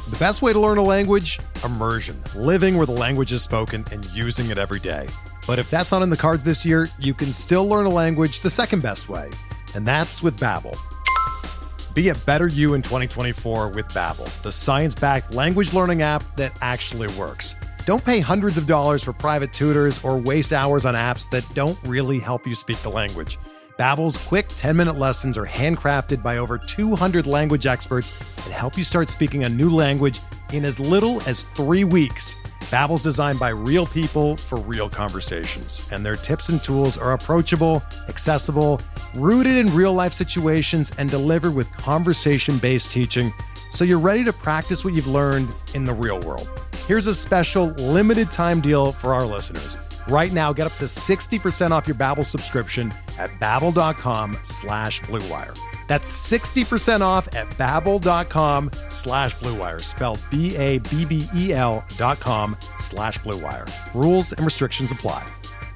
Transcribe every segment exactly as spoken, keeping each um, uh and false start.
The best way to learn a language? Immersion. Living where the language is spoken and using it every day. But if that's not in the cards this year, you can still learn a language the second best way, and that's with Babbel. Be a better you in twenty twenty-four with Babbel, the science-backed language learning app that actually works. Don't pay hundreds of dollars for private tutors or waste hours on apps that don't really help you speak the language. Babbel's quick ten-minute lessons are handcrafted by over two hundred language experts and help you start speaking a new language in as little as three weeks. Babbel's designed by real people for real conversations, and their tips and tools are approachable, accessible, rooted in real-life situations, and delivered with conversation-based teaching, so you're ready to practice what you've learned in the real world. Here's a special limited-time deal for our listeners. Right now, get up to sixty percent off your Babbel subscription at babbel.com slash Blue Wire. That's sixty percent off at babbel.com slash Blue Wire, spelled B A B B E L dot com slash Blue Wire. Rules and restrictions apply.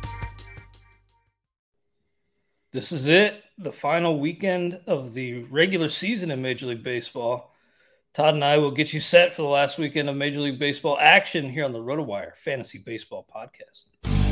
This is it, the final weekend of the regular season in Major League Baseball. Todd and I will get you set for the last weekend of Major League Baseball action here on the RotoWire Fantasy Baseball Podcast.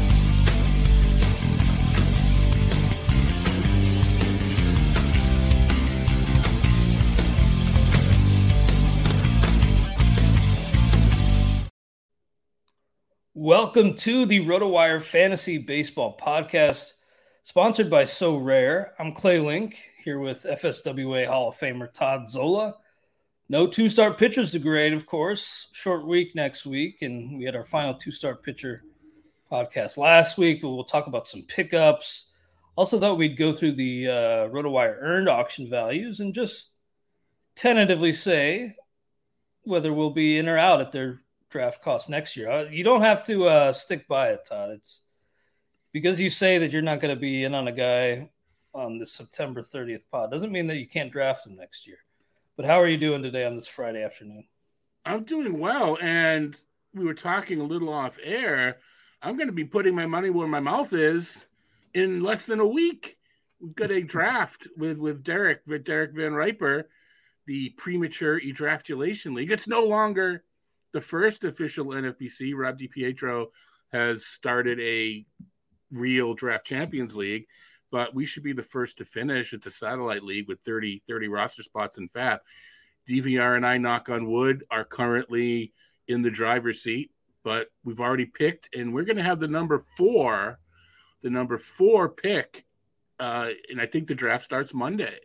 Welcome to the RotoWire Fantasy Baseball Podcast, sponsored by So Rare. I'm Clay Link, here with F S W A Hall of Famer Todd Zola. No two-start pitchers to grade, of course. Short week next week, and we had our final two-start pitcher podcast last week, but we'll talk about some pickups. Also thought we'd go through the uh, RotoWire earned auction values and just tentatively say whether we'll be in or out at their draft cost next year. You don't have to uh, stick by it, Todd. It's because you say that you're not going to be in on a guy on the September thirtieth pod doesn't mean that you can't draft him next year. But how are you doing today on this Friday afternoon? I'm doing well, and we were talking a little off air. I'm going to be putting my money where my mouth is in less than a week. We've got a draft with, with Derek, with Derek Van Riper, the premature edraftulation league. It's no longer the first official N F B C. Rob DiPietro has started a real draft champions league, but we should be the first to finish. It's a satellite league with thirty, thirty roster spots in F A B. D V R and I, knock on wood, are currently in the driver's seat, but we've already picked, and we're going to have the number four, the number four pick, uh, and I think the draft starts Monday.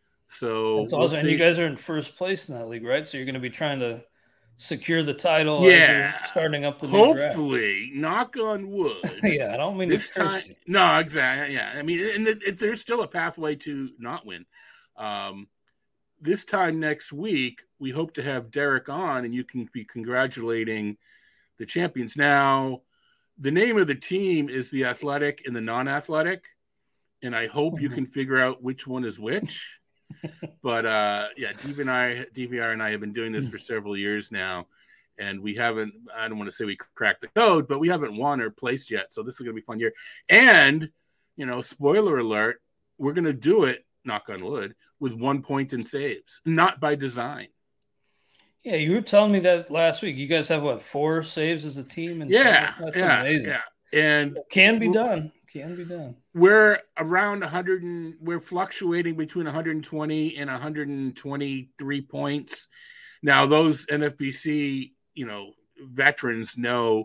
So that's awesome. We'll and you guys are in first place in that league, right? So you're going to be trying to secure the title. Yeah, as starting up the hopefully, knock on wood. Yeah, I don't mean this to time. You. No, exactly. Yeah, I mean, and it, it, there's still a pathway to not win. Um, this time next week, we hope to have Derek on, and you can be congratulating the champions. Now, the name of the team is the athletic and the non-athletic, and I hope mm-hmm. you can figure out which one is which. But uh, yeah, D V R, D V R and I have been doing this for several years now, and we haven't, I don't want to say we cracked the code, but we haven't won or placed yet. So this is going to be a fun year. And, you know, spoiler alert, we're going to do it, knock on wood, with one point in saves, not by design. Yeah, you were telling me that last week. You guys have, what, four saves as a team? And yeah, that's yeah, amazing. yeah. And it can be done. Can be done. We're around one hundred, and we're fluctuating between one hundred twenty and one hundred twenty-three points. Now, those N F B C, you know, veterans know,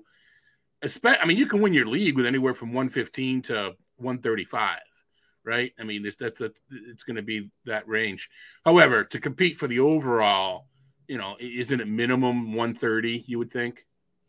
I mean, you can win your league with anywhere from one fifteen to one thirty-five, right? I mean, that's a, it's going to be that range. However, to compete for the overall, you know, isn't it minimum one thirty, you would think?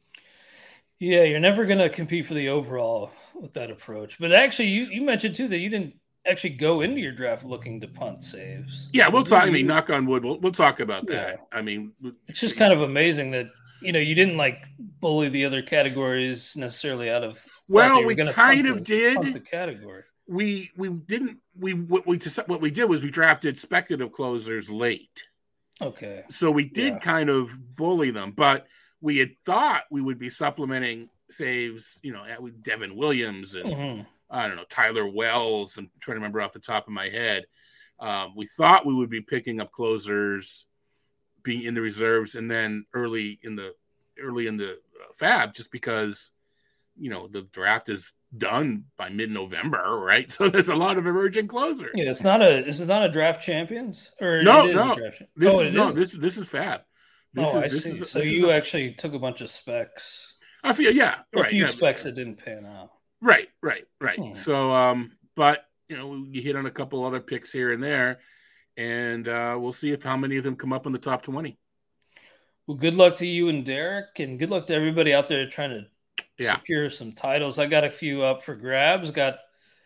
Yeah, you're never going to compete for the overall with that approach. But actually, you, you mentioned, too, that you didn't actually go into your draft looking to punt saves. Yeah, we'll talk. I mean, knock on wood, we'll, we'll talk about that. Yeah. I mean, it's just kind of amazing that, you know, you didn't, like, bully the other categories necessarily out of – Well, we kind of the, did. The category. We we didn't – we what we what we did was we drafted speculative closers late. Okay. So we did yeah. kind of bully them, but – we had thought we would be supplementing saves, you know, with Devin Williams and mm-hmm. I don't know, Tyler Wells. I'm trying to remember off the top of my head. Um, we thought we would be picking up closers being in the reserves and then early in the early in the uh, fab, just because, you know, the draft is done by mid-November, right? So there's a lot of emerging closers. Yeah, it's not a is it not a draft champions or no, it is no. A draft, this oh, is no, this this is fab. This oh, is, I this see. Is, so this you a, actually took a bunch of specs. I feel yeah, a right. few yeah, specs that didn't pan out. Right, right, right. Hmm. So, um, but you know, you hit on a couple other picks here and there, and uh, we'll see if how many of them come up in the top twenty. Well, good luck to you and Derek, and good luck to everybody out there trying to yeah. secure some titles. I got a few up for grabs. Got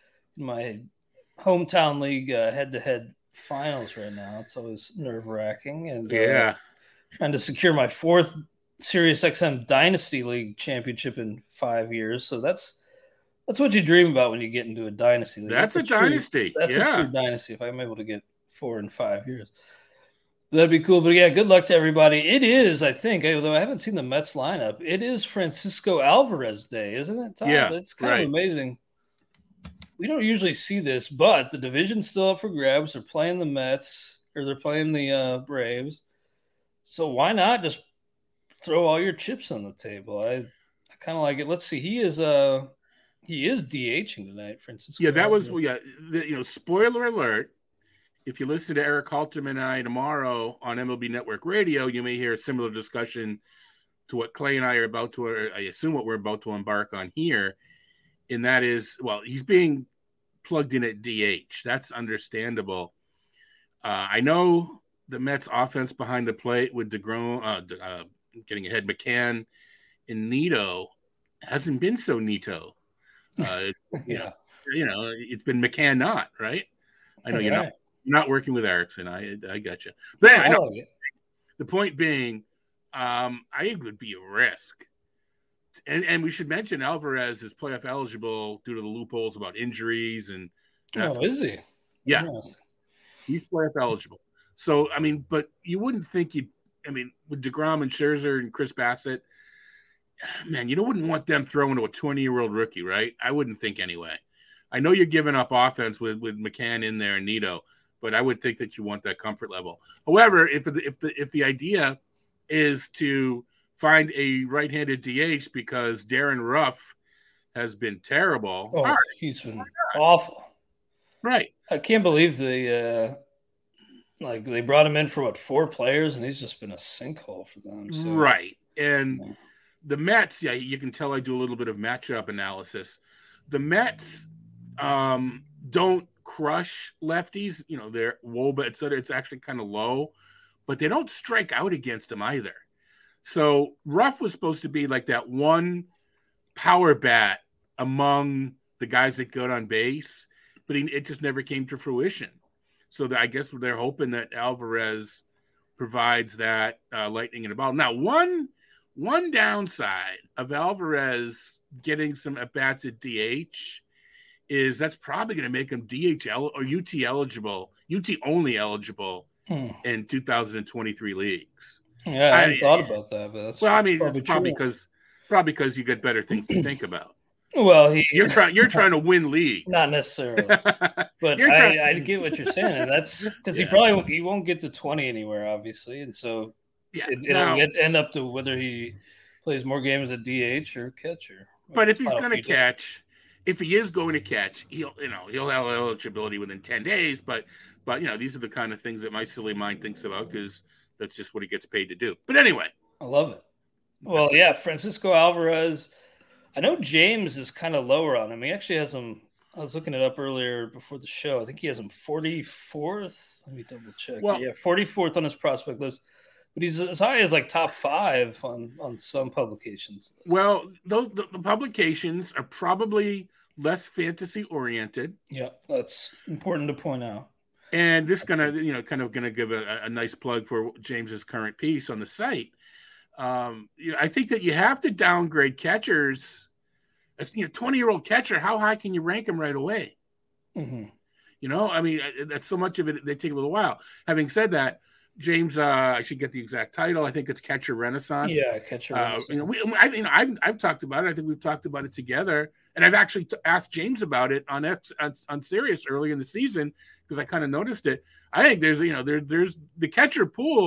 my hometown league uh, head-to-head finals right now. It's always nerve-wracking, and uh, yeah, trying to secure my fourth Sirius X M Dynasty League championship in five years. So that's that's what you dream about when you get into a dynasty league. That's, that's a, a true, dynasty. That's yeah. a true dynasty. If I'm able to get four in five years. That'd be cool. But yeah, good luck to everybody. It is, I think, although I haven't seen the Mets lineup, it is Francisco Alvarez Day, isn't it, Todd? Yeah. That's kind right. of amazing. We don't usually see this, but the division's still up for grabs. They're playing the Mets, or they're playing the uh, Braves. So why not just throw all your chips on the table? I, I kind of like it. Let's see. He is uh he is DHing tonight, Francisco. Yeah, that Alvarez. was, yeah, the, you know, spoiler alert. If you listen to Eric Halterman and I tomorrow on M L B Network Radio, you may hear a similar discussion to what Clay and I are about to, or I assume what we're about to embark on here. And that is, well, he's being plugged in at D H. That's understandable. Uh, I know the Mets offense behind the plate with DeGrom, uh, uh, getting ahead, McCann and Nito hasn't been so neato. Uh, yeah. You know, it's been McCann not, right? I know All you're right. not. Not working with Erickson. I I got you. But anyway, I know, the point being, um, I think it would be a risk. And and we should mention Alvarez is playoff eligible due to the loopholes about injuries. And oh, is he? Yeah. Yes. He's playoff eligible. So, I mean, but you wouldn't think you'd, I mean, with DeGrom and Scherzer and Chris Bassett, man, you wouldn't want them throwing to a twenty-year-old rookie, right? I wouldn't think anyway. I know you're giving up offense with, with McCann in there and Nito, but I would think that you want that comfort level. However, if the, if the if the idea is to find a right-handed D H because Darren Ruff has been terrible, oh, right, he's been awful. Right. I can't believe they uh, like they brought him in for what four players, and he's just been a sinkhole for them. So. Right, and yeah. the Mets, yeah, you can tell I do a little bit of matchup analysis. The Mets um, don't crush lefties, you know, they're Woba, et cetera. It's actually kind of low, but they don't strike out against them either. So Ruff was supposed to be like that one power bat among the guys that got on base, but he, it just never came to fruition. So the, I guess they're hoping that Alvarez provides that uh, lightning in the ball. Now, one one downside of Alvarez getting some at bats at D H is that's probably going to make him D H L or U T eligible, U T only eligible hmm. in two thousand twenty-three leagues. Yeah, I hadn't I, thought about that, but that's well, I mean, probably, probably because probably because you get better things to think about. Well, he, you're trying you're trying to win leagues, not necessarily, but I, I get what you're saying, and that's because yeah. he probably he won't get to twenty anywhere, obviously, and so yeah, it, it'll now, end up to whether he plays more games at D H or catcher. But if he's going to catch. If he is going to catch, he'll you know he'll have eligibility within ten days. But but you know these are the kind of things that my silly mind thinks about because that's just what he gets paid to do. But anyway, I love it. Well, yeah, Francisco Alvarez. I know James is kind of lower on him. He actually has him. I was looking it up earlier before the show. I think he has him forty-fourth. Let me double check. Well, yeah, forty-fourth on his prospect list. But he's as high as like top five on, on some publications. Well, those the, the publications are probably less fantasy oriented. Yeah, that's important to point out. And this gonna you know kind of gonna give a, a nice plug for James's current piece on the site. Um, you know, I think that you have to downgrade catchers. As you know, twenty year old catcher, how high can you rank him right away? Mm-hmm. You know, I mean, that's so much of it. They take a little while. Having said that. James, uh, I should get the exact title. I think it's Catcher Renaissance. Yeah, Catcher uh, Renaissance. You know, we, I, you know, I've, I've talked about it. I think we've talked about it together, and I've actually t- asked James about it on X, on, on Sirius early in the season because I kind of noticed it. I think there's, you know, there, there's the catcher pool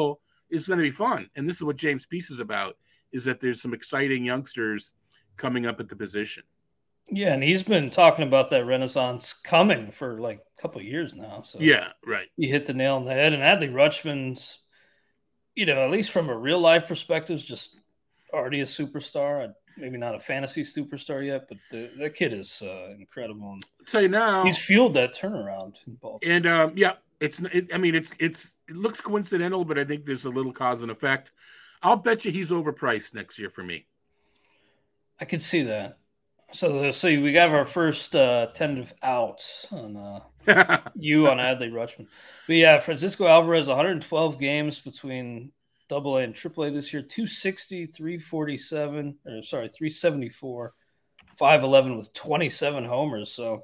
is going to be fun. And this is what James Peace is about, is that there's some exciting youngsters coming up at the position. Yeah, and he's been talking about that renaissance coming for like a couple of years now. So yeah, right. He hit the nail on the head. And Adley Rutschman's, you know, at least from a real life perspective, is just already a superstar. Maybe not a fantasy superstar yet, but the, the kid is uh, incredible. And I'll tell you now, he's fueled that turnaround in Baltimore. And um, yeah, it's. It, I mean, it's it's it looks coincidental, but I think there's a little cause and effect. I'll bet you he's overpriced next year for me. I could see that. So, so we got our first uh, tentative outs on uh, you on Adley Rutschman. But yeah, Francisco Alvarez, one hundred twelve games between Double A and Triple A this year, two sixty, three forty-seven, or sorry, three seventy-four, five eleven with twenty-seven homers. So,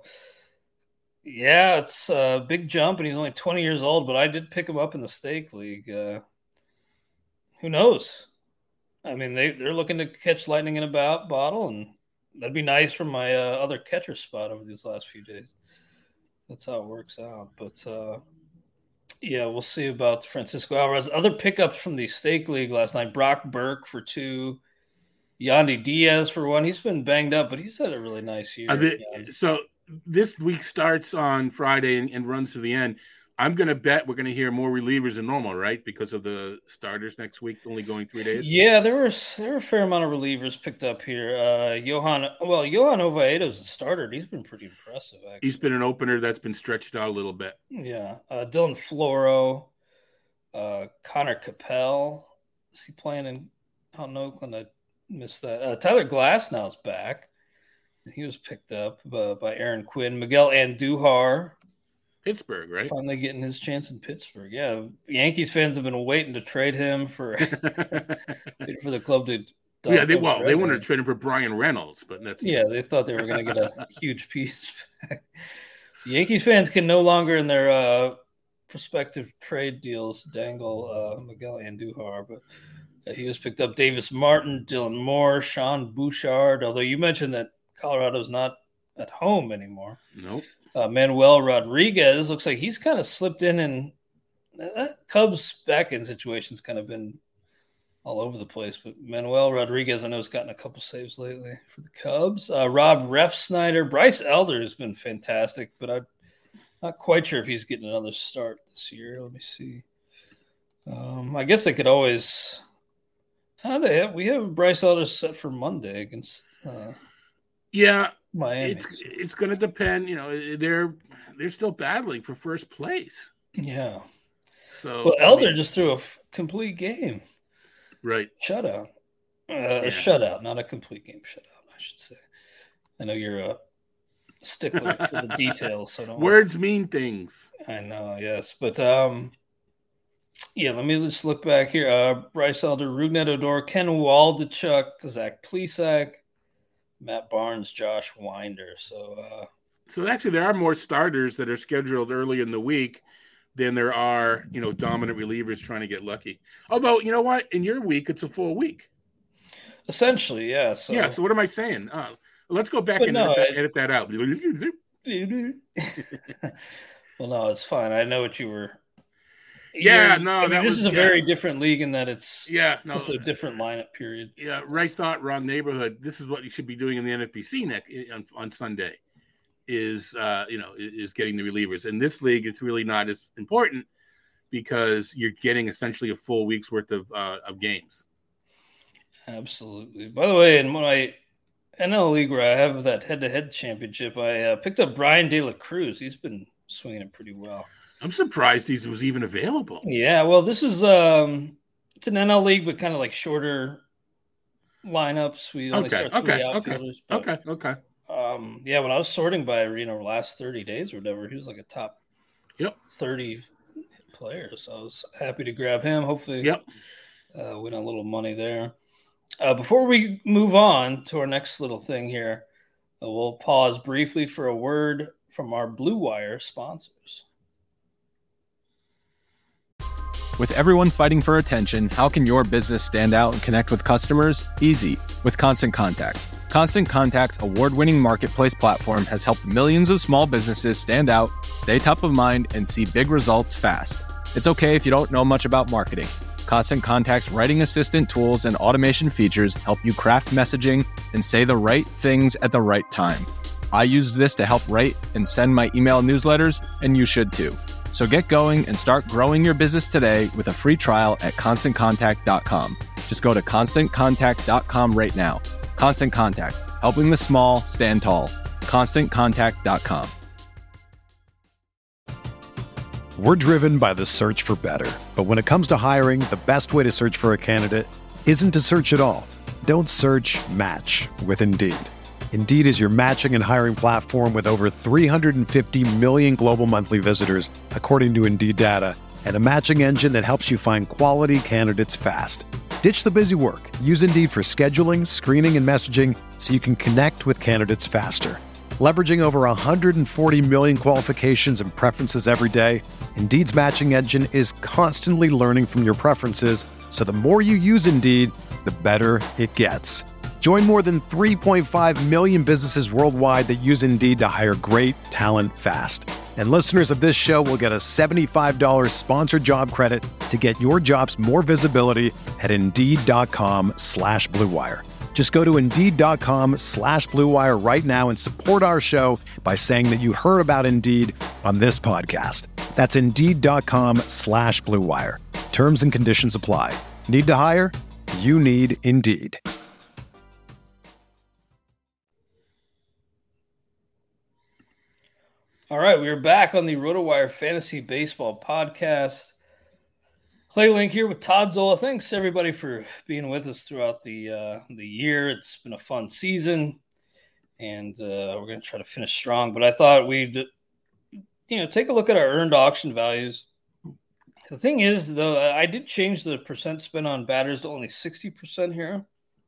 yeah, it's a big jump, and he's only twenty years old. But I did pick him up in the stake league. Uh, who knows? I mean, they they're looking to catch lightning in a bo- bottle, and that'd be nice for my uh, other catcher spot over these last few days. That's how it works out. But, uh, yeah, we'll see about Francisco Alvarez. Other pickups from the stake league last night. Brock Burke for two. Yandy Diaz for one. He's been banged up, but he's had a really nice year. I mean, so this week starts on Friday and, and runs to the end. I'm going to bet we're going to hear more relievers than normal, right? Because of the starters next week only going three days. Yeah, there were there were a fair amount of relievers picked up here. Uh, Johan, well, Johan Oviedo's a starter. He's been pretty impressive, actually. He's been an opener that's been stretched out a little bit. Yeah. Uh, Dylan Floro, uh, Connor Capel. Is he playing in out in Oakland? I missed that. Uh, Tyler Glasnow's back. He was picked up by, by Aaron Quinn. Miguel Andujar. Pittsburgh, right? Finally getting his chance in Pittsburgh. Yeah, Yankees fans have been waiting to trade him for for the club to. Yeah, they well, they wanted to trade him for Brian Reynolds, but that's yeah, they thought they were going to get a huge piece back. So Yankees fans can no longer in their uh, prospective trade deals dangle uh, Miguel Andujar, but uh, he was picked up. Davis Martin, Dylan Moore, Sean Bouchard. Although you mentioned that Colorado's not at home anymore. Nope. Uh, Manuel Rodriguez looks like he's kind of slipped in, and that Cubs back end situation's kind of been all over the place. But Manuel Rodriguez, I know, has gotten a couple saves lately for the Cubs. Uh, Rob Refsnyder, Bryce Elder has been fantastic, but I'm not quite sure if he's getting another start this year. Let me see. Um, I guess they could always. Uh, they have, we have Bryce Elder set for Monday against. Uh, yeah. Miami. It's it's going to depend. You know, they're they're still battling for first place. Yeah. So well, Elder I mean, just threw a f- complete game. Right. Shutout. Uh, yeah. A shutout, not a complete game shutout, I should say. I know you're a stickler for the details. So don't Words mean things. I know, yes. But, um, yeah, let me just look back here. Uh, Bryce Elder, Rougned Odor, Ken Waldachuk, Zach Plesac, Matt Barnes, Josh Winder. So, uh, so actually, there are more starters that are scheduled early in the week than there are, you know, dominant relievers trying to get lucky. Although, you know what? In your week, it's a full week. Essentially, yeah. So, yeah. So what am I saying? Uh, let's go back and no, edit, that, I, edit that out. Well, no, it's fine. I know what you were. Yeah, no, I mean, that this was, is a yeah. very different league in that it's yeah, no, just a different lineup period. Yeah, right thought, wrong neighborhood. This is what you should be doing in the N F B C next on, on Sunday. Is uh, you know is getting the relievers. In this league, it's really not as important because you're getting essentially a full week's worth of uh, of games. Absolutely. By the way, in my N L league where I have that head-to-head championship, I uh, picked up Brian De La Cruz. He's been swinging it pretty well. I'm surprised he was even available. Yeah, well, this is um, it's an N L league, but kind of like shorter lineups. We only okay, start three okay, outfielders. Okay, but, okay, okay. Um, yeah, when I was sorting by you know last thirty days or whatever, he was like a top yep thirty player. So I was happy to grab him. Hopefully, yep, uh, win a little money there. Uh, before we move on to our next little thing here, uh, we'll pause briefly for a word from our Blue Wire sponsors. With everyone fighting for attention, how can your business stand out and connect with customers? Easy, with Constant Contact. Constant Contact's award-winning marketplace platform has helped millions of small businesses stand out, stay top of mind, and see big results fast. It's okay if you don't know much about marketing. Constant Contact's writing assistant tools and automation features help you craft messaging and say the right things at the right time. I use this to help write and send my email newsletters, and you should too. So get going and start growing your business today with a free trial at constant contact dot com. Just go to constant contact dot com right now. Constant Contact, helping the small stand tall. constant contact dot com. We're driven by the search for better. But when it comes to hiring, the best way to search for a candidate isn't to search at all. Don't search, match with Indeed. Indeed is your matching and hiring platform with over three hundred fifty million global monthly visitors, according to Indeed data, and a matching engine that helps you find quality candidates fast. Ditch the busy work. Use Indeed for scheduling, screening, and messaging so you can connect with candidates faster. Leveraging over one hundred forty million qualifications and preferences every day, Indeed's matching engine is constantly learning from your preferences, so the more you use Indeed, the better it gets. Join more than three point five million businesses worldwide that use Indeed to hire great talent fast. And listeners of this show will get a seventy-five dollars sponsored job credit to get your jobs more visibility at Indeed.com slash Blue Wire. Just go to Indeed.com slash Blue Wire right now and support our show by saying that you heard about Indeed on this podcast. That's Indeed.com slash Blue Wire. Terms and conditions apply. Need to hire? You need Indeed. All right, we are back on the RotoWire Fantasy Baseball Podcast. Clay Link here with Todd Zola. Thanks everybody for being with us throughout the uh, the year. It's been a fun season, and uh, we're going to try to finish strong. But I thought we'd, you know, take a look at our earned auction values. The thing is, though, I did change the percent spent on batters to only sixty percent here.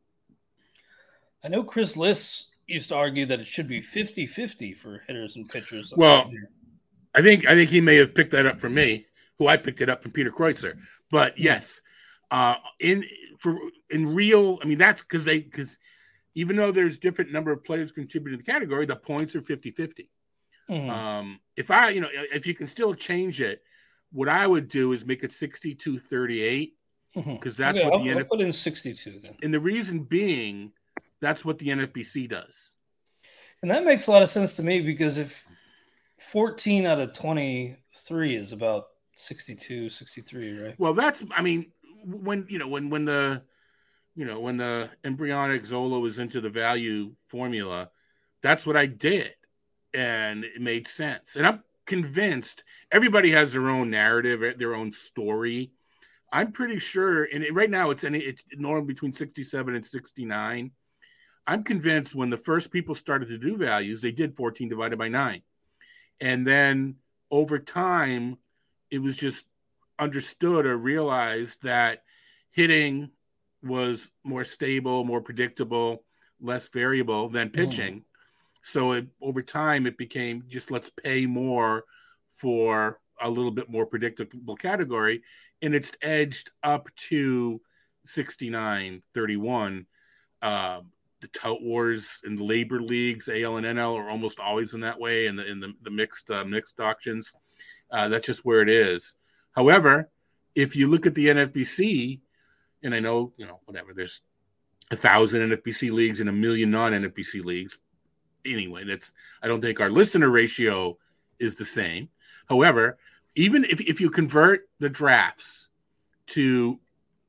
I know Chris Liss used to argue that it should be fifty-fifty for hitters and pitchers. Well, I think I think he may have picked that up from me, who I picked it up from Peter Kreutzer. But yes, uh, in for in real, I mean that's because they because even though there's different number of players contributing to the category, the points are fifty-fifty. Mm-hmm. Um, if I, you know, if you can still change it, what I would do is make it sixty-two thirty-eight because mm-hmm. that's okay, what I'll, the I'll N F- put in sixty-two then. And the reason being, that's what the N F B C does. And that makes a lot of sense to me because if fourteen out of twenty-three is about sixty-two, sixty-three, right? Well, that's, I mean, when, you know, when, when the, you know, when the embryonic Zola was into the value formula, that's what I did. And it made sense. And I'm convinced everybody has their own narrative, their own story. I'm pretty sure, and it, right now it's, any, it's normally between sixty-seven and sixty-nine. I'm convinced when the first people started to do values, they did fourteen divided by nine. And then over time, it was just understood or realized that hitting was more stable, more predictable, less variable than pitching. Mm. So it, over time, it became just let's pay more for a little bit more predictable category. And it's edged up to sixty-nine thirty-one. Uh, the tout wars and labor leagues, A L and N L, are almost always in that way. And in the, in the, the mixed uh, mixed auctions, uh, that's just where it is. However, if you look at the N F B C, and I know, you know, whatever, there's a thousand N F B C leagues and a million non-N F B C leagues. Anyway, that's, I don't think our listener ratio is the same. However, even if, if you convert the drafts to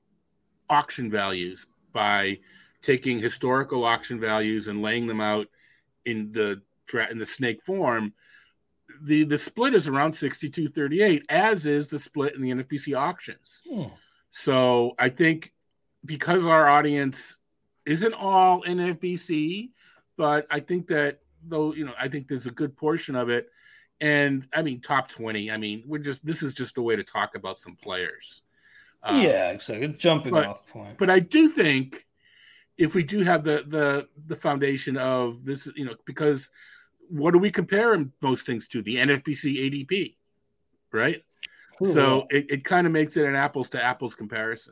auction values by taking historical auction values and laying them out in the in the snake form, the, the split is around sixty-two thirty-eight, as is the split in the N F B C auctions. Hmm. So I think because our audience isn't all N F B C, but I think that though, you know, I think there's a good portion of it. And I mean, top twenty, I mean, we're just, this is just a way to talk about some players. Um, yeah, exactly. Jumping but, off point. But I do think if we do have the, the, the foundation of this, you know, because what do we compare most things to? The N F B C A D P, right? Ooh, so yeah. it, it kind of makes it an apples to apples comparison.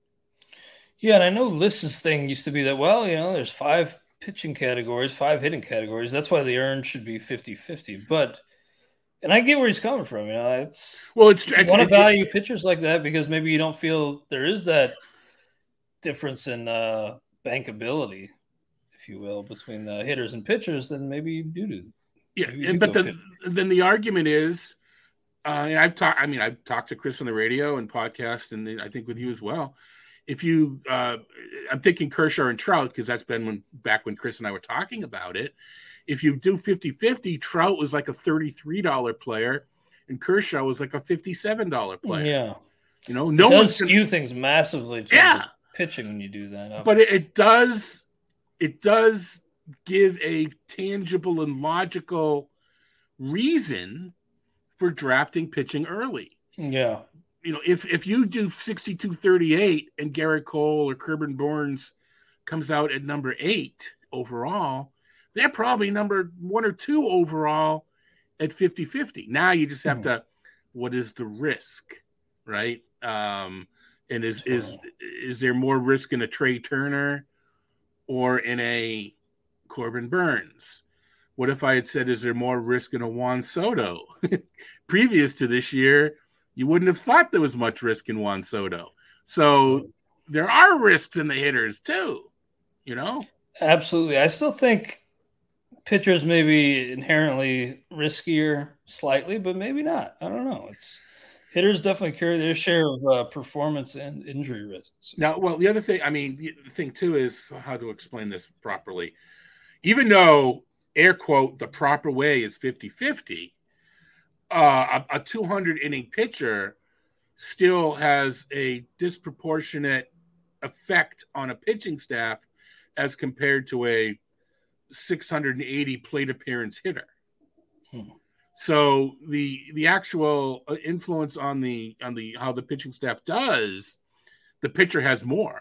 Yeah. And I know Liss's thing used to be that, well, you know, there's five pitching categories, five hitting categories. That's why the earn should be fifty-fifty. But And I get where he's coming from. You know, it's well, it's, you it's want to it, value pitchers like that because maybe you don't feel there is that difference in uh, bankability, if you will, between uh, hitters and pitchers. Then maybe you do do. Yeah, and, but then then the argument is, uh, and I've talked. I mean, I've talked to Chris on the radio and podcast, and I think with you as well. If you, uh, I'm thinking Kershaw and Trout because that's been when back when Chris and I were talking about it. If you do fifty-fifty, Trout was like a thirty-three dollars player and Kershaw was like a fifty-seven dollars player. Yeah. You know, no one one skew gonna... things massively to yeah. pitching when you do that. But it, it does it does give a tangible and logical reason for drafting pitching early. Yeah. You know, if if you do sixty-two thirty-eight and Garrett Cole or Corbin Burnes comes out at number eight overall, they're probably number one or two overall at fifty-fifty. Now you just have mm. to, what is the risk, right? Um, and is sure. is is there more risk in a Trey Turner or in a Corbin Burnes? What if I had said, is there more risk in a Juan Soto? Previous to this year, you wouldn't have thought there was much risk in Juan Soto. So sure. there are risks in the hitters too, you know? Absolutely. I still think pitchers may be inherently riskier slightly, but maybe not. I don't know. It's hitters definitely carry their share of uh, performance and injury risks. Now, well, the other thing, I mean, the thing too is how to explain this properly. Even though, air quote, the proper way is fifty-fifty, uh, a, a two hundred inning pitcher still has a disproportionate effect on a pitching staff as compared to a six hundred eighty plate appearance hitter. Hmm. So the the actual influence on the on the how the pitching staff does, the pitcher has more.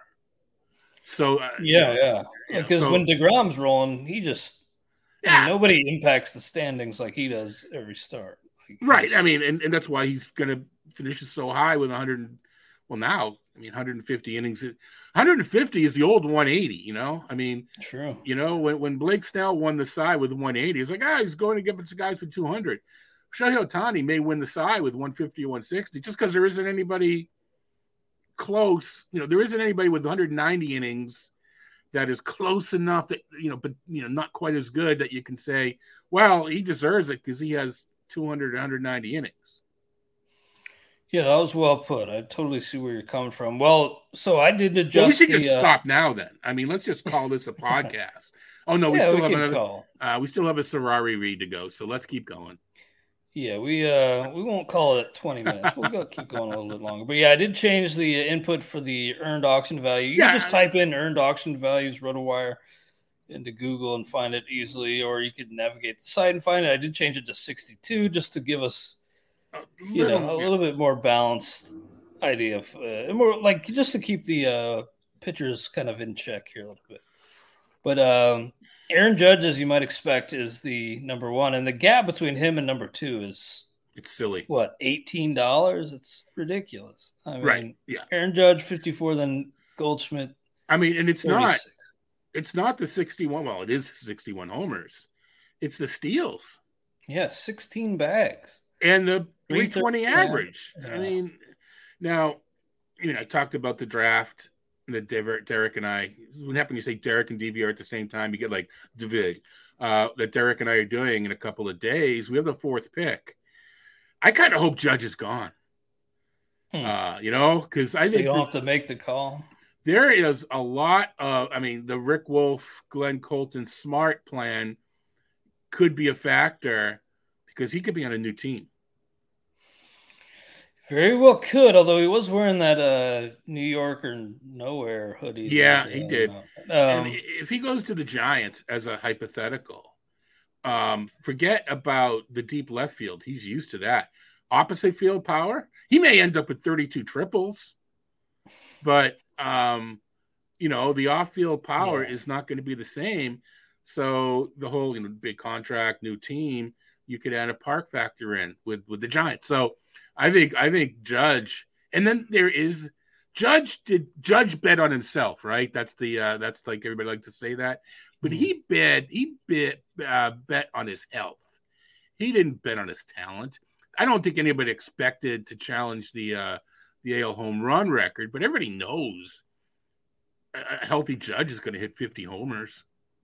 So uh, yeah, yeah, because yeah, so, when DeGrom's rolling, he just yeah. I mean, nobody impacts the standings like he does every start. Like, right. I mean, and, and that's why he's going to finish so high with one hundred. Well, now. I mean, one hundred fifty innings. one hundred fifty is the old one eighty, you know? I mean, true. You know, when, when Blake Snell won the Cy with one eighty, it's like, ah, he's going to give it to guys with two hundred. Shohei Ohtani may win the Cy with one fifty or one sixty just because there isn't anybody close. You know, there isn't anybody with one hundred ninety innings that is close enough that, you know, but, you know, not quite as good that you can say, well, he deserves it because he has two hundred or one hundred ninety innings. Yeah, that was well put. I totally see where you're coming from. Well, so I did adjust. Well, we should the, just uh... stop now. Then I mean, let's just call this a podcast. Oh no, we yeah, still we have another. Call. Uh, we still have a Ferrari read to go, so let's keep going. Yeah, we uh we won't call it twenty minutes. We'll go keep going a little bit longer. But yeah, I did change the input for the earned auction value. You yeah. can just type in earned auction values RotoWire into Google and find it easily, or you could navigate the site and find it. I did change it to sixty-two just to give us. You little, know, a little bit more balanced idea of uh, more like just to keep the uh, pitchers kind of in check here a little bit. But um, Aaron Judge, as you might expect, is the number one, and the gap between him and number two is it's silly. What, eighteen dollars? It's ridiculous. I mean, right? Yeah. Aaron Judge fifty-four, then Goldschmidt. I mean, and it's thirty-six. not it's not the sixty-one. Well, it is sixty-one homers. It's the steals. Yeah, sixteen bags. And the three twenty average. Yeah. I mean, now, you know, I talked about the draft that Derek, Derek and I, what happened? You say Derek and D V R at the same time, you get like David, uh, that Derek and I are doing in a couple of days. We have the fourth pick. I kind of hope Judge is gone. Hmm. Uh, you know, because I think you don't have to make the call. There is a lot of, I mean, the Rick Wolf, Glenn Colton smart plan could be a factor because he could be on a new team. Very well could, although he was wearing that uh, New York or nowhere hoodie. Yeah, that, he uh, did. Um, and if he goes to the Giants as a hypothetical, um, forget about the deep left field. He's used to that. Opposite field power, he may end up with thirty-two triples, but, um, you know, the off-field power yeah. is not going to be the same. So the whole, you know, big contract, new team, you could add a park factor in with, with the Giants. So I think I think Judge, and then there is Judge did Judge bet on himself, right? That's the uh, that's like everybody like to say that, but mm-hmm. he bet he bet uh, bet on his health, He didn't bet on his talent. I don't think anybody expected to challenge the uh, the A L home run record, but everybody knows a healthy Judge is going to hit fifty homers.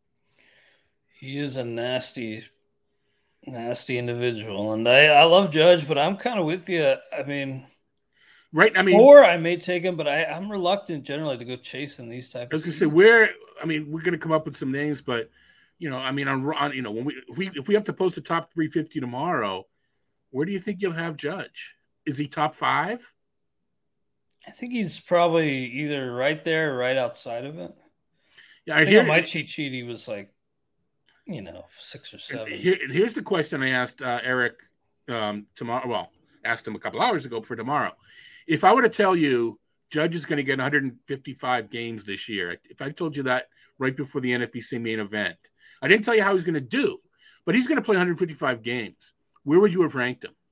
He is a nasty, nasty individual, and I, I love Judge, but I'm kind of with you. I mean, right? I mean, four I may take him, but I, I'm reluctant generally to go chasing these types. I was going to say where. I mean, we're going to come up with some names, but you know, I mean, on, on you know, when we if we if we have to post the top three fifty tomorrow, where do you think you'll have Judge? Is he top five? I think he's probably either right there or right outside of it. Yeah, I, I think hear, on my cheat sheet he was like, you know, six or seven. Here, here's the question I asked uh, Eric um, tomorrow. Well, asked him a couple hours ago for tomorrow. If I were to tell you Judge is going to get one hundred fifty-five games this year, if I told you that right before the N F B C main event, I didn't tell you how he's going to do, but he's going to play one hundred fifty-five games. Where would you have ranked him?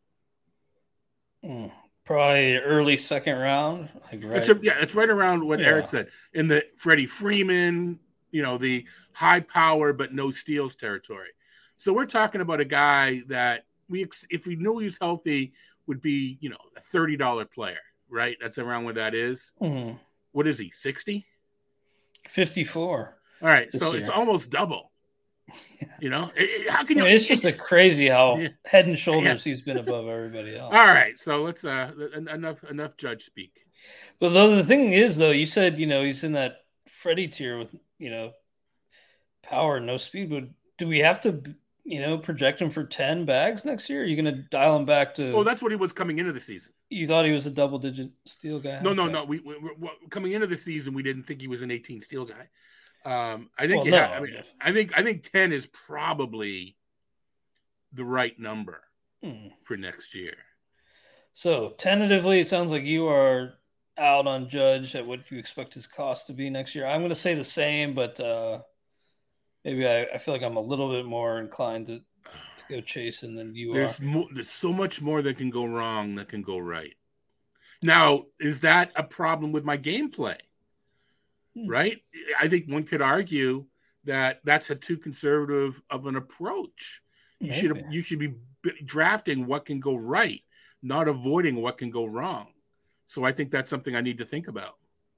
Mm, probably early second round. Like right. It's a, yeah, it's right around what yeah. Eric said in the Freddie Freeman, you know, the high power but no steals territory. So we're talking about a guy that we, if we knew he was healthy, would be, you know, a thirty dollars player, right? That's around where that is. Mm-hmm. What is he, sixty? fifty-four. All right, so year. It's almost double. Yeah. You know, it, how can you? I mean, it's just a crazy how yeah. head and shoulders yeah. he's been above everybody else. All right, so let's uh enough enough Judge speak. But though the thing is, though, you said you know he's in that Freddie tier with you know power, no speed. But do we have to you know project him for ten bags next year? Are you going to dial him back to? Oh, that's what he was coming into the season. You thought he was a double digit steal guy? No, okay. no, no. We, we, we coming into the season, we didn't think he was an eighteen steal guy. Um, I think well, no, ha- I, mean, I think I think ten is probably the right number hmm. for next year. So tentatively, it sounds like you are out on Judge at what you expect his cost to be next year. I'm going to say the same, but uh, maybe I, I feel like I'm a little bit more inclined to, to go chasing than you there's are. Mo- there's so much more that can go wrong that can go right. Now, is that a problem with my gameplay? Right? I think one could argue that that's a too conservative of an approach. You Maybe. should you should be drafting what can go right, not avoiding what can go wrong. So I think that's something I need to think about.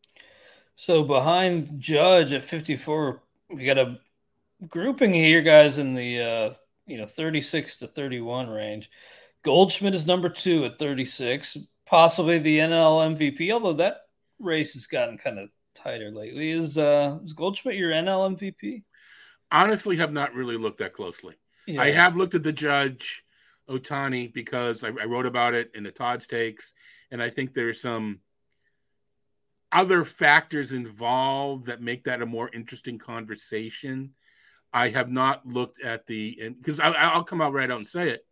So behind Judge at fifty-four, we got a grouping here, guys, in the uh, you know thirty-six to thirty-one range. Goldschmidt is number two at thirty-six, possibly the N L M V P, although that race has gotten kind of tighter lately. Is uh is Goldschmidt your N L M V P? Honestly, have not really looked that closely. Yeah. I have looked at the Judge Ohtani because I, I wrote about it in the Todd's Takes, and I think there's some other factors involved that make that a more interesting conversation. I have not looked at the because I'll come out right out and say it.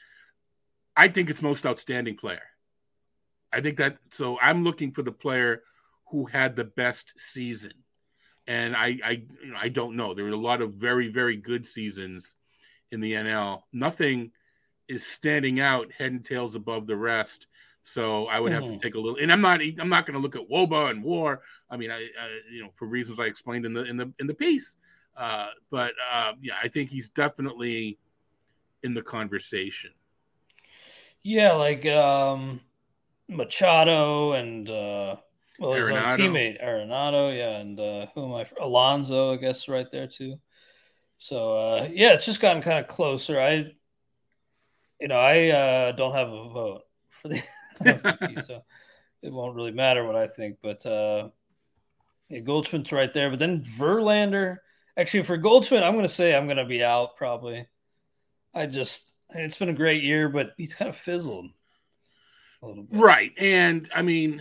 I think it's most outstanding player. I think that so I'm looking for the player who had the best season. And I I, you know, I don't know. There were a lot of very, very good seasons in the N L. Nothing is standing out head and tails above the rest. So I would mm-hmm. have to take a little, and I'm not I'm not going to look at W O B A and WAR. I mean, I, I you know, for reasons I explained in the in the in the piece. Uh, but uh, yeah, I think he's definitely in the conversation. Yeah, like um, Machado and uh, well, his own teammate Arenado, yeah, and uh, who am I? Alonso, I guess, right there too. So uh, yeah, it's just gotten kind of closer. I, you know, I uh, don't have a vote for the M V P, so it won't really matter what I think. But uh, yeah, Goldschmidt's right there. But then Verlander. Actually, for Goldschmidt, I'm going to say I'm going to be out probably. I just, it's been a great year, but he's kind of fizzled a little bit. Right. And I mean,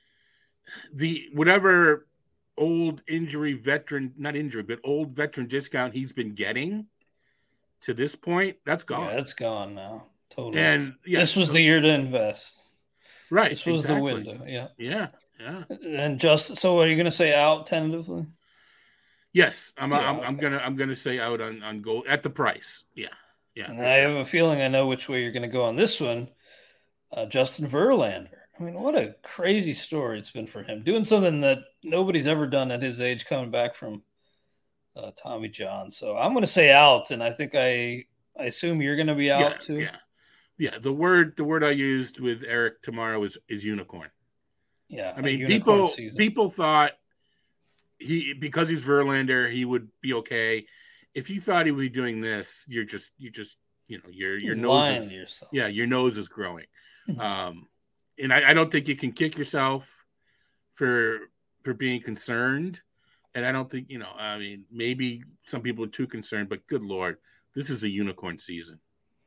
the whatever old injury veteran, not injury, but old veteran discount he's been getting to this point, that's gone. Yeah, that's gone now. Totally. And yeah, this was so, the year to invest. Right. This was exactly. the window. Yeah. Yeah. Yeah. And just, so are you going to say out tentatively? Yes, I'm. Yeah, I'm, okay. I'm gonna. I'm gonna say out on, on gold at the price. Yeah, yeah. And I sure. have a feeling I know which way you're gonna go on this one. Uh, Justin Verlander. I mean, what a crazy story it's been for him. Doing something that nobody's ever done at his age, coming back from uh, Tommy John. So I'm gonna say out, and I think I I assume you're going to be out yeah, too. Yeah, yeah. The word the word I used with Eric tomorrow is is unicorn. Yeah, I mean, people season. people thought he because he's Verlander, he would be okay. If you thought he would be doing this, you're just you just you know your your you're nose is, yourself. yeah your nose is growing, um, and I, I don't think you can kick yourself for for being concerned. And I don't think, you know, I mean, maybe some people are too concerned, but good Lord, this is a unicorn season.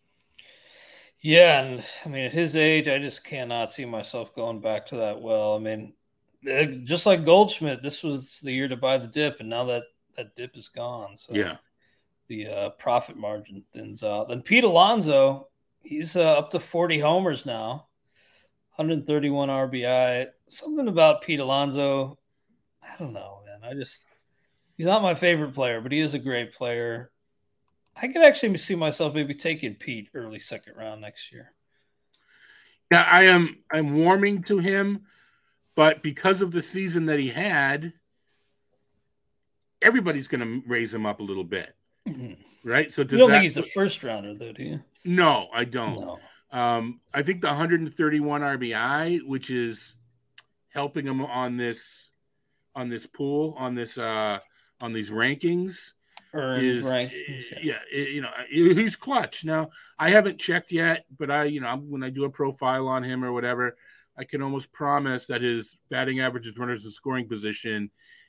Yeah. And I mean, at his age, I just cannot see myself going back to that well. I mean, just like Goldschmidt, this was the year to buy the dip. And now that that dip is gone. So yeah, the uh, profit margin thins out. Then Pete Alonso, he's uh, up to forty homers now, one hundred thirty-one R B I. Something about Pete Alonso, I don't know. I just, he's not my favorite player, but he is a great player. I could actually see myself maybe taking Pete early second round next year. Yeah, I am. I'm warming to him, but because of the season that he had, everybody's going to raise him up a little bit, mm-hmm. right? So does you don't that, think he's a first rounder, though, do you? No, I don't. No. Um, I think the one hundred thirty-one R B I, which is helping him on this. on this pool, on this, uh, on these rankings, Earned is rankings, yeah, it, you know, he's clutch. Now, I haven't checked yet, but I, you know, when I do a profile on him or whatever, I can almost promise that his batting average as runners in scoring position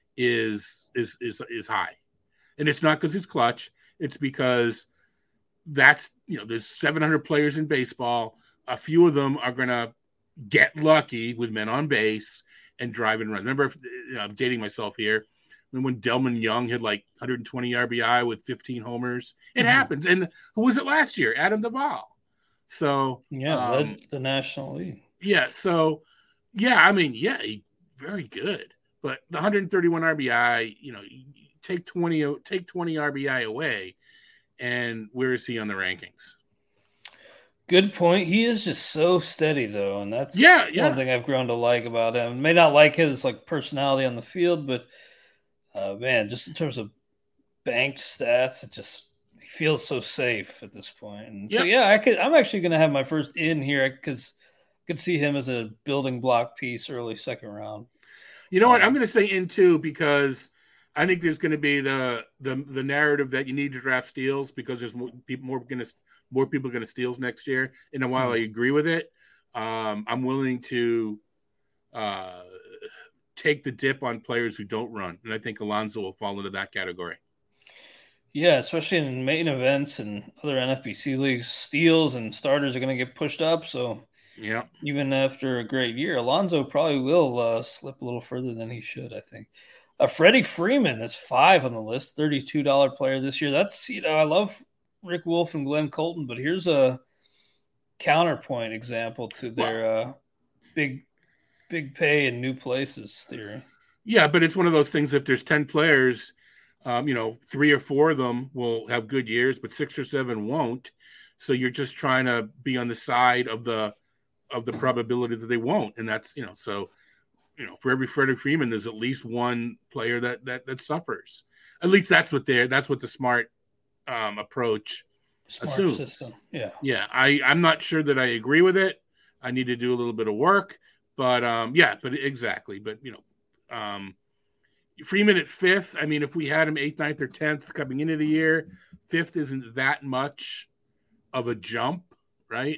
is is is is high, and it's not because he's clutch. It's because that's you know, there's seven hundred players in baseball. A few of them are gonna get lucky with men on base and drive and run. Remember, you know, I'm dating myself here. When Delman Young had like one hundred twenty R B I with fifteen homers, it mm-hmm. happens. And who was it last year? Adam Duvall. So yeah, um, led the National League. Yeah. So yeah, I mean, yeah, he, very good. But the one hundred thirty-one R B I, you know, take twenty, take twenty R B I away, and where is he on the rankings? Good point. He is just so steady, though, and that's yeah, yeah. one thing I've grown to like about him. May not like his like personality on the field, but uh, man, just in terms of banked stats, it just he feels so safe at this point. And yep. so, yeah, I could. I'm actually going to have my first in here because I could see him as a building block piece early second round. You know um, what? I'm going to say in two because I think there's going to be the the the narrative that you need to draft steals because there's more people more going to. More people are going to steals next year. And while mm-hmm. I agree with it, um, I'm willing to uh, take the dip on players who don't run. And I think Alonso will fall into that category. Yeah, especially in main events and other N F B C leagues, steals and starters are going to get pushed up. So yeah, even after a great year, Alonso probably will uh, slip a little further than he should, I think. Uh, Freddie Freeman is five on the list, thirty-two dollars player this year. That's, you know, I love Rick Wolf and Glenn Colton, but here's a counterpoint example to their uh, big, big pay in new places theory. Yeah, but it's one of those things. If there's ten players, um, you know, three or four of them will have good years, but six or seven won't. So you're just trying to be on the side of the of the probability that they won't, and that's you know. So you know, for every Freddie Freeman, there's at least one player that that that suffers. At least that's what they're that's what the smart. Um, approach Smart assumes. System. Yeah. Yeah. I, I'm not sure that I agree with it. I need to do a little bit of work, but um, yeah, but exactly. But you know, um, Freeman at fifth. I mean, if we had him eighth, ninth, or tenth coming into the year, fifth isn't that much of a jump, right?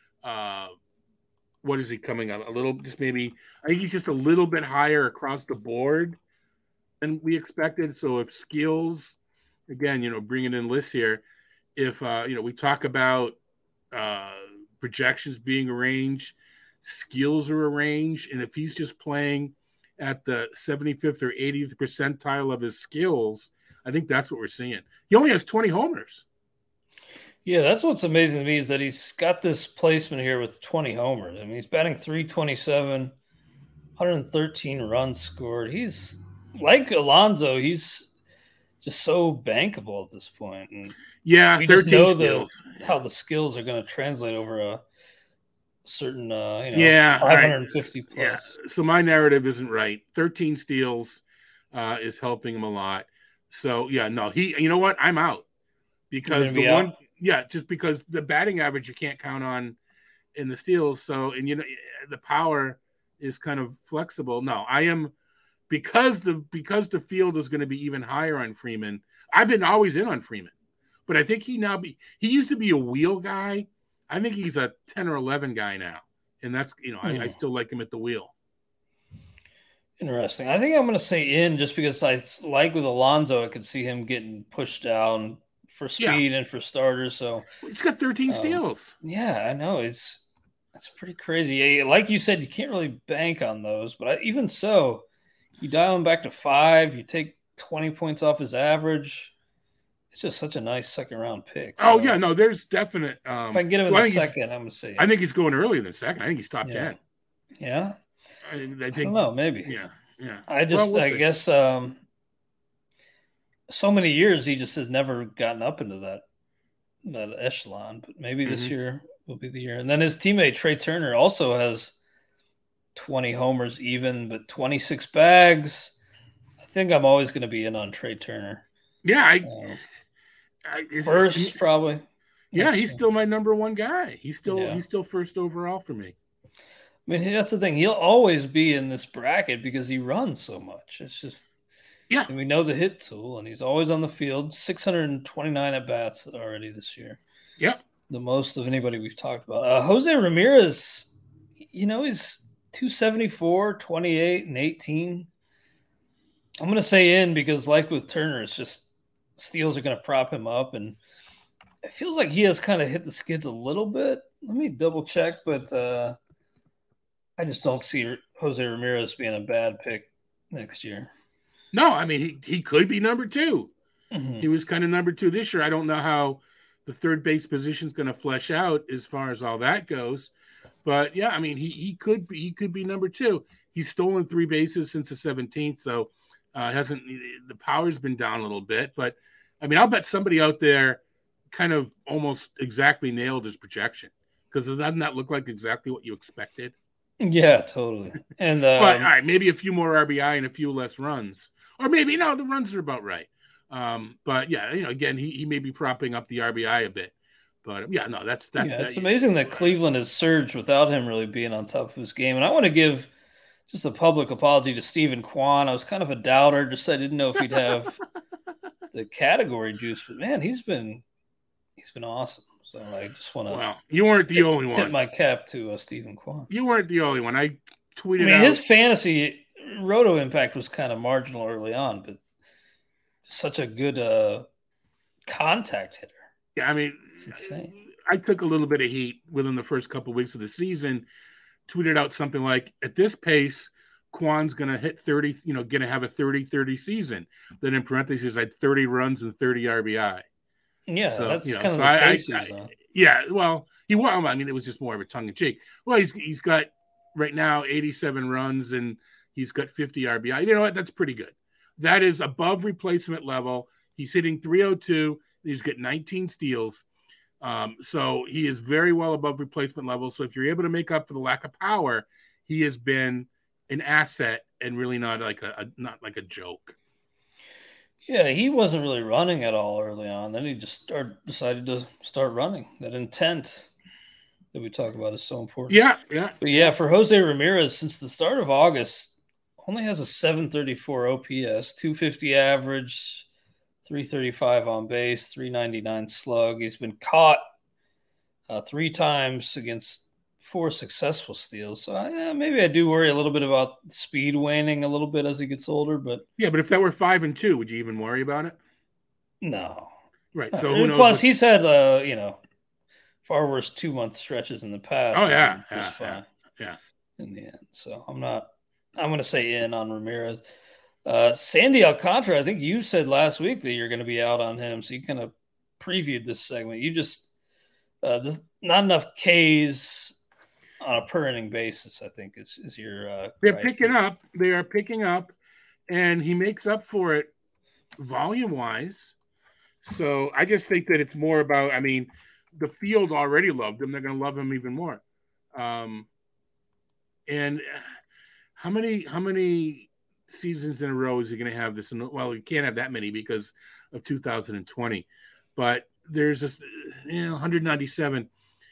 Uh, what is he coming up? A little, just maybe, I think he's just a little bit higher across the board than we expected. So if skills, again, you know, bringing in lists here, if, uh, you know, we talk about uh, projections being arranged, skills are arranged, and if he's just playing at the seventy-fifth or eightieth percentile of his skills, I think that's what we're seeing. He only has twenty homers. Yeah, that's what's amazing to me is that he's got this placement here with twenty homers. I mean, he's batting three twenty-seven, one hundred thirteen runs scored. He's like Alonso. He's just so bankable at this point. And yeah, we thirteen just know skills. The, how the skills are going to translate over a certain, uh, you know, yeah, five hundred fifty right. plus. Yeah. So my narrative isn't right. thirteen steals uh, is helping him a lot. So yeah, no, he. You know what? I'm out because the be one. Out? Yeah, just because the batting average you can't count on in the steals. So, and you know, the power is kind of flexible. No, I am because the because the field is going to be even higher on Freeman. I've been always in on Freeman, but I think he now be he used to be a wheel guy. I think he's a ten or eleven guy now, and that's you know hmm. I, I still like him at the wheel. Interesting. I think I'm going to say in just because I like with Alonso, I could see him getting pushed down for speed yeah. and for starters. So he's got thirteen um, steals. Yeah, I know. It's that's pretty crazy. Like you said, you can't really bank on those, but I, even so, you dial him back to five, you take twenty points off his average. It's just such a nice second round pick. So, oh yeah, no, there's definite. Um, if I can get him in well, the second, I'm going to say. I think he's going early in the second. I think he's top yeah. ten. Yeah. I, I, think, I don't know, maybe. Yeah, yeah. I just, well, we'll I see. guess, um, so many years he just has never gotten up into that that echelon. But maybe this mm-hmm. year will be the year. And then his teammate Trey Turner also has twenty homers even, but twenty-six bags. I think I'm always going to be in on Trey Turner. Yeah, I, um, I is, first he, probably. Yeah, he's still my number one guy. He's still yeah. he's still first overall for me. I mean, that's the thing. He'll always be in this bracket because he runs so much. It's just, yeah. And we know the hit tool, and he's always on the field. six hundred twenty-nine at bats already this year. Yep, the most of anybody we've talked about. Uh, Jose Ramirez, you know, he's two seventy-four, twenty-eight, and eighteen. I'm going to say in because, like with Turner, it's just steals are going to prop him up, and it feels like he has kind of hit the skids a little bit. Let me double check, but uh, I just don't see Jose Ramirez being a bad pick next year. No, I mean, he, he could be number two. Mm-hmm. He was kind of number two this year. I don't know how the third base position is going to flesh out as far as all that goes. But, yeah, I mean, he he could be, he could be number two. He's stolen three bases since the seventeenth, so uh, hasn't the power's been down a little bit. But, I mean, I'll bet somebody out there kind of almost exactly nailed his projection because doesn't that look like exactly what you expected? Yeah, totally. And um, but all right, maybe a few more R B I and a few less runs, or maybe no, the runs are about right. Um, but yeah, you know, again, he, he may be propping up the R B I a bit, but yeah, no, that's that's. Yeah, that, it's amazing that Cleveland has surged without him really being on top of his game. And I want to give just a public apology to Stephen Kwan. I was kind of a doubter, just I didn't know if he'd have the category juice, but man, he's been he's been awesome. So I just want to. Well, you weren't the tip, only one. Tip my cap to uh, Stephen Kwan. You weren't the only one. I tweeted. I mean, out. his fantasy roto impact was kind of marginal early on, but such a good uh, contact hitter. Yeah, I mean, it's insane. I took a little bit of heat within the first couple of weeks of the season. Tweeted out something like, "At this pace, Kwan's going to hit thirty. You know, going to have a thirty thirty season." Then in parentheses, I had thirty runs and thirty R B I. Yeah, so, that's you know, kind of so the I, pace I, he was on. Yeah, well, he won. I mean, it was just more of a tongue in cheek. Well, he's he's got right now eighty-seven runs and he's got fifty R B I. You know what? That's pretty good. That is above replacement level. He's hitting three oh two. He's got nineteen steals. Um, so he is very well above replacement level. So if you're able to make up for the lack of power, he has been an asset and really not like a, a not like a joke. Yeah, he wasn't really running at all early on. Then he just started, decided to start running. That intent that we talk about is so important. Yeah, yeah. But yeah, for Jose Ramirez, since the start of August, only has a seven thirty-four O P S, two fifty average, three thirty-five on base, three ninety-nine slug. He's been caught uh, three times against four successful steals. So yeah, maybe I do worry a little bit about speed waning a little bit as he gets older. But yeah, but if that were five and two, would you even worry about it? No. Right. So who knows plus, what... he's had uh, you know, far worse two month stretches in the past. Oh yeah, so yeah, fine yeah, in the end. So I'm not. I'm going to say in on Ramirez. Uh, Sandy Alcantara, I think you said last week that you're going to be out on him. So you kind of previewed this segment. You just uh, this, not enough Ks on a per inning basis, I think is, is your, uh, they're right. picking up, they are picking up and he makes up for it volume wise. So I just think that it's more about, I mean, the field already loved him. They're going to love him even more. Um, and how many, how many seasons in a row is he going to have this? Well, he can't have that many because of two thousand twenty, but there's this, you know, one hundred ninety-seven.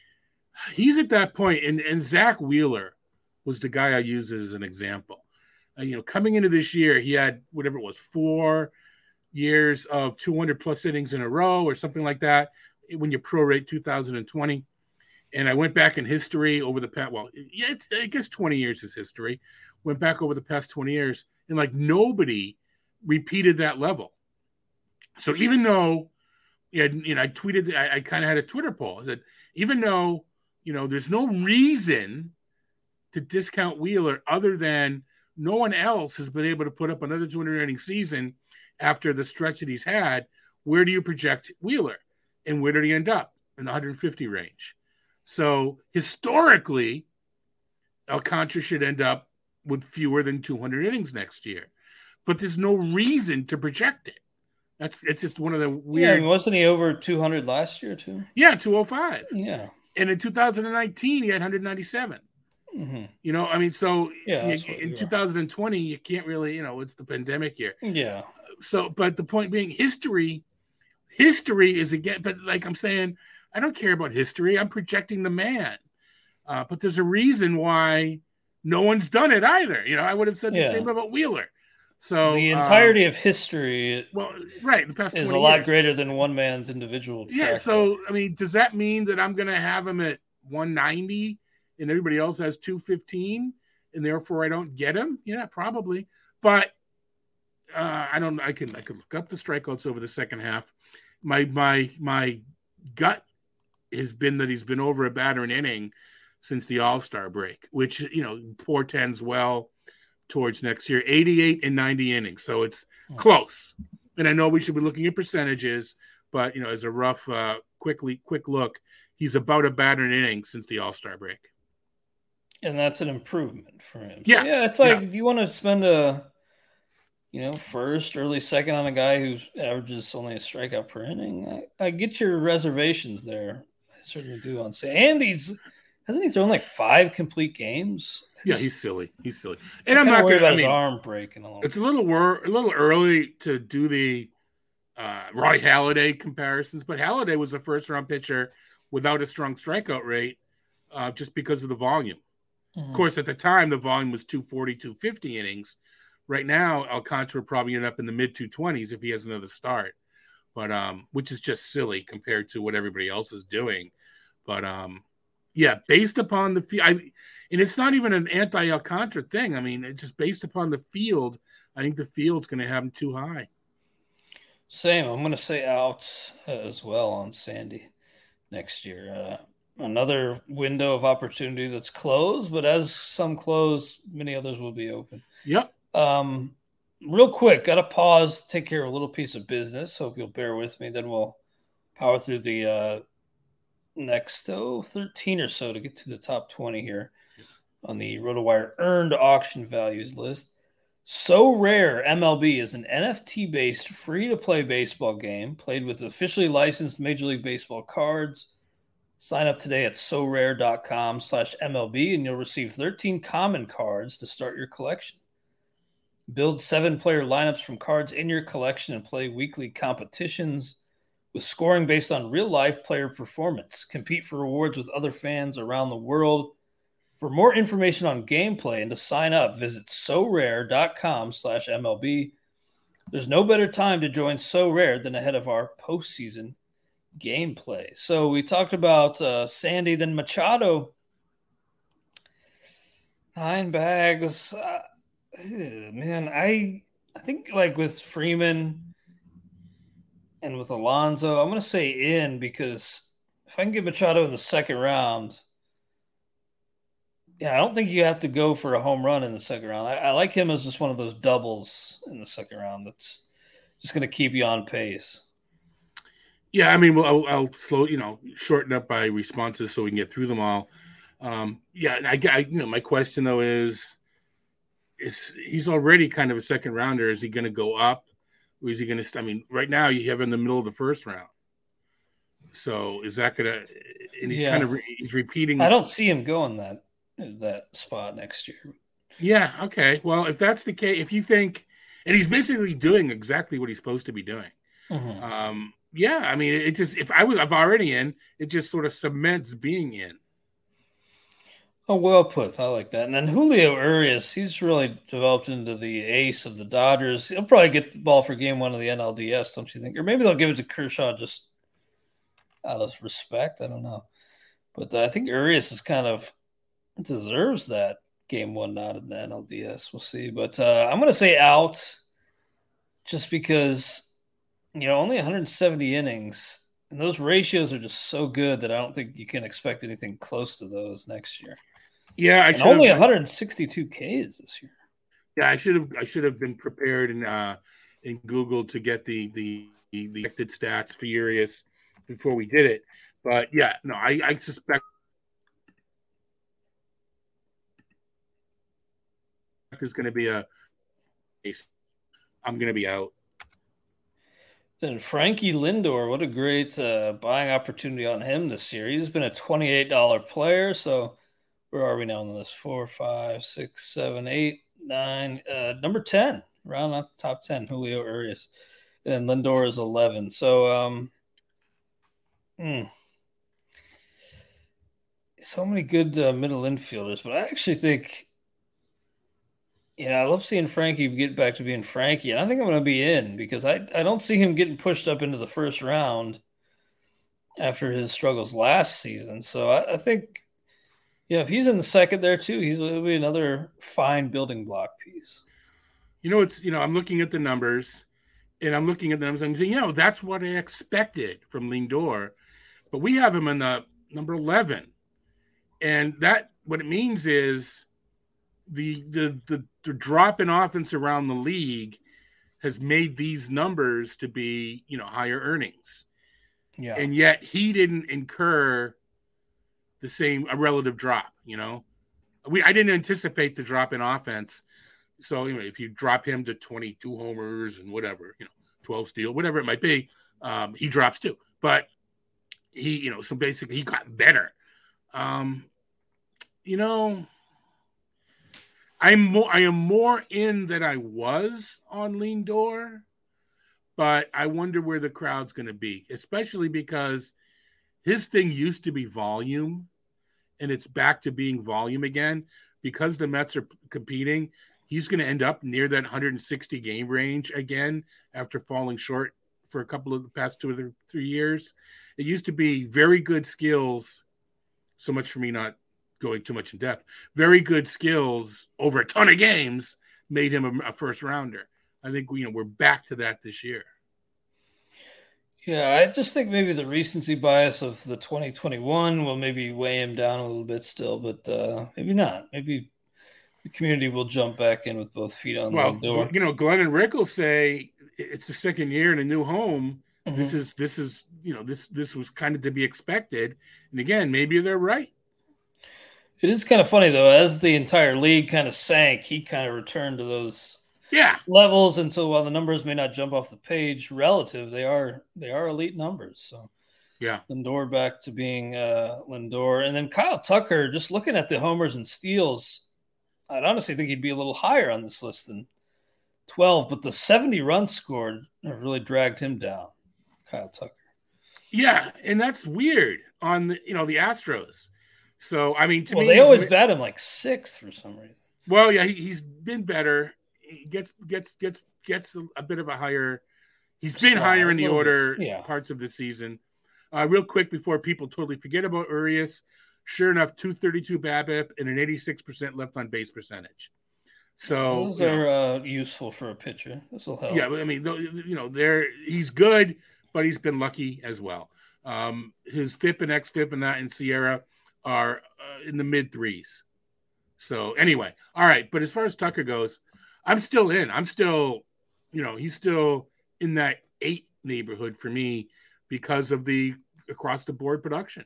He's at that point, and, and Zach Wheeler was the guy I used as an example. Uh, you know, coming into this year, he had whatever it was, four years of two hundred plus innings in a row or something like that when you prorate two thousand twenty. And I went back in history over the past, well, yeah, it's, I guess twenty years is history. Went back over the past twenty years, and like nobody repeated that level. So even though, yeah, you know, I tweeted, I, I kind of had a Twitter poll. I said, even though, you know, there's no reason to discount Wheeler other than no one else has been able to put up another two hundred inning season after the stretch that he's had. Where do you project Wheeler? And where did he end up? In the one hundred fifty range. So historically, Alcantara should end up with fewer than two hundred innings next year. But there's no reason to project it. That's it's just one of the weird. Yeah, I mean, wasn't he over two hundred last year too? Yeah, two oh five. Yeah. And in two thousand nineteen, he had one hundred ninety-seven. Mm-hmm. You know, I mean, so yeah, you, in two thousand twenty, you can't really, you know, it's the pandemic year. Yeah. So, but the point being, history, history is again, but like I'm saying, I don't care about history. I'm projecting the man. Uh, but there's a reason why no one's done it either. You know, I would have said the yeah. same about Wheeler. So the entirety um, of history, well, right, the past is a years. lot greater than one man's individual. Yeah. So, I mean, does that mean that I'm going to have him at one ninety and everybody else has two fifteen and therefore I don't get him? Yeah, probably. But uh, I don't. I can I can look up the strikeouts over the second half. My my my gut has been that he's been over a batter an inning since the All-Star break, which, you know, portends well towards next year. eighty-eight and ninety innings, so it's close. And I know we should be looking at percentages, but, you know, as a rough, uh, quickly quick look, he's about a batter an inning since the All-Star break. And that's an improvement for him. Yeah. So, yeah, it's like yeah. if you want to spend a, you know, first, early second on a guy who averages only a strikeout per inning, I, I get your reservations there. I certainly do on Sandy's. Hasn't he thrown like five complete games? Yeah, he's silly. He's silly. And I'm not worried going to. about I mean, his arm breaking a little. It's a little wor- a little early to do the uh, Roy Halladay comparisons, but Halladay was a first round pitcher without a strong strikeout rate, uh, just because of the volume. Mm-hmm. Of course, at the time, the volume was two forty, two fifty innings. Right now, Alcantara probably end up in the mid two twenties if he has another start, but um, which is just silly compared to what everybody else is doing. But um, yeah, based upon the field, and it's not even an anti-Alcantara thing. I mean, it's just based upon the field. I think the field's going to have him too high. Same. I'm going to say out as well on Sandy next year. Uh, another window of opportunity that's closed, but as some close, many others will be open. Yep. Um, real quick, got to pause, take care of a little piece of business. Hope you'll bear with me. Then we'll power through the uh, next oh, thirteen or so to get to the top twenty here on the RotoWire earned auction values list. So Rare M L B is an N F T-based free-to-play baseball game played with officially licensed Major League Baseball cards. Sign up today at sorare.com slash MLB and you'll receive thirteen common cards to start your collection. Build seven-player lineups from cards in your collection and play weekly competitions with scoring based on real-life player performance. Compete for rewards with other fans around the world. For more information on gameplay and to sign up, visit sorare.com slash MLB. There's no better time to join So Rare than ahead of our postseason gameplay. So we talked about uh, Sandy, then Machado. Nine bags. Uh, man, I I think like with Freeman and with Alonso, I'm going to say in because if I can get Machado in the second round, yeah, I don't think you have to go for a home run in the second round. I, I like him as just one of those doubles in the second round that's just going to keep you on pace. Yeah, I mean, well, I'll, I'll slow, you know, shorten up by responses so we can get through them all. Um, yeah, I, I, you know, my question though is, is he's already kind of a second rounder. Is he going to go up, or is he going to? I mean, right now you have him in the middle of the first round. So is that going to? And he's yeah. kind of re, he's repeating. I don't see him going that that spot next year. Yeah. Okay. Well, if that's the case, if you think, and he's basically doing exactly what he's supposed to be doing. Mm-hmm. Um, yeah, I mean, it just if I was I've already in, it just sort of cements being in. Oh, well put. I like that. And then Julio Urias, he's really developed into the ace of the Dodgers. He'll probably get the ball for game one of the N L D S, don't you think? Or maybe they'll give it to Kershaw just out of respect. I don't know. But uh, I think Urias is kind of deserves that game one nod in the N L D S. We'll see. But uh, I'm going to say out just because, you know, only one hundred seventy innings. And those ratios are just so good that I don't think you can expect anything close to those next year. Yeah, I and should only have, one hundred sixty-two Ks this year. Yeah, I should have. I should have been prepared in uh, in Google to get the the the expected stats for Urias before we did it. But yeah, no, I, I suspect is going to be a. I'm going to be out. And Frankie Lindor, what a great uh, buying opportunity on him this year. He's been a twenty-eight dollars player, so. Where are we now on the list? Four, five, six, seven, eight, nine. Uh, number ten, round out the top ten, Julio Urias. And Lindor is eleven. So, um, hmm. so many good uh, middle infielders. But I actually think, you know, I love seeing Frankie get back to being Frankie. And I think I'm going to be in because I, I don't see him getting pushed up into the first round after his struggles last season. So I, I think, yeah, if he's in the second there too, he's will be another fine building block piece. You know, it's you know, I'm looking at the numbers, and I'm looking at the numbers, and I'm saying, you know, that's what I expected from Lindor, but we have him in the number eleven, and that what it means is the the the, the drop in offense around the league has made these numbers to be, you know, higher earnings, yeah, and yet he didn't incur the same a relative drop. You know, we I didn't anticipate the drop in offense. So you know, if you drop him to twenty-two homers and whatever, you know, twelve steal, whatever it might be, um, he drops too. But he, you know, so basically he got better. Um, you know, I'm more I am more in than I was on Lindor, but I wonder where the crowd's going to be, especially because his thing used to be volume. And it's back to being volume again because the Mets are competing. He's going to end up near that one hundred sixty game range again after falling short for a couple of the past two or three years. It used to be very good skills. So much for me not going too much in depth. Very good skills over a ton of games made him a, a first rounder. I think you know we're back to that this year. Yeah, I just think maybe the recency bias of the twenty twenty-one will maybe weigh him down a little bit still, but uh, maybe not. Maybe the community will jump back in with both feet on well, the door. You know, Glenn and Rick will say it's the second year in a new home. Mm-hmm. This is this is you know this this was kind of to be expected, and again, maybe they're right. It is kind of funny though, as the entire league kind of sank, he kind of returned to those. Yeah, levels, and so while the numbers may not jump off the page relative, they are they are elite numbers. So yeah, Lindor back to being uh, Lindor, and then Kyle Tucker. Just looking at the homers and steals, I'd honestly think he'd be a little higher on this list than twelve. But the seventy runs scored have really dragged him down, Kyle Tucker. Yeah, and that's weird on the you know the Astros. So I mean, to well, me, they always bat him like sixth for some reason. Well, yeah, he, he's been better. He gets gets gets gets a bit of a higher. He's been Slide, higher in the order yeah. parts of the season. Uh, real quick before people totally forget about Urias, sure enough, two thirty-two BABIP and an eighty-six percent left on base percentage. So those you are know, uh, useful for a pitcher. This will help. Yeah, I mean, you know, they're he's good, but he's been lucky as well. Um, his F I P and X F I P and that in Sierra are uh, in the mid threes. So anyway, all right. But as far as Tucker goes, I'm still in. I'm still, you know, he's still in that eight neighborhood for me because of the across the board production.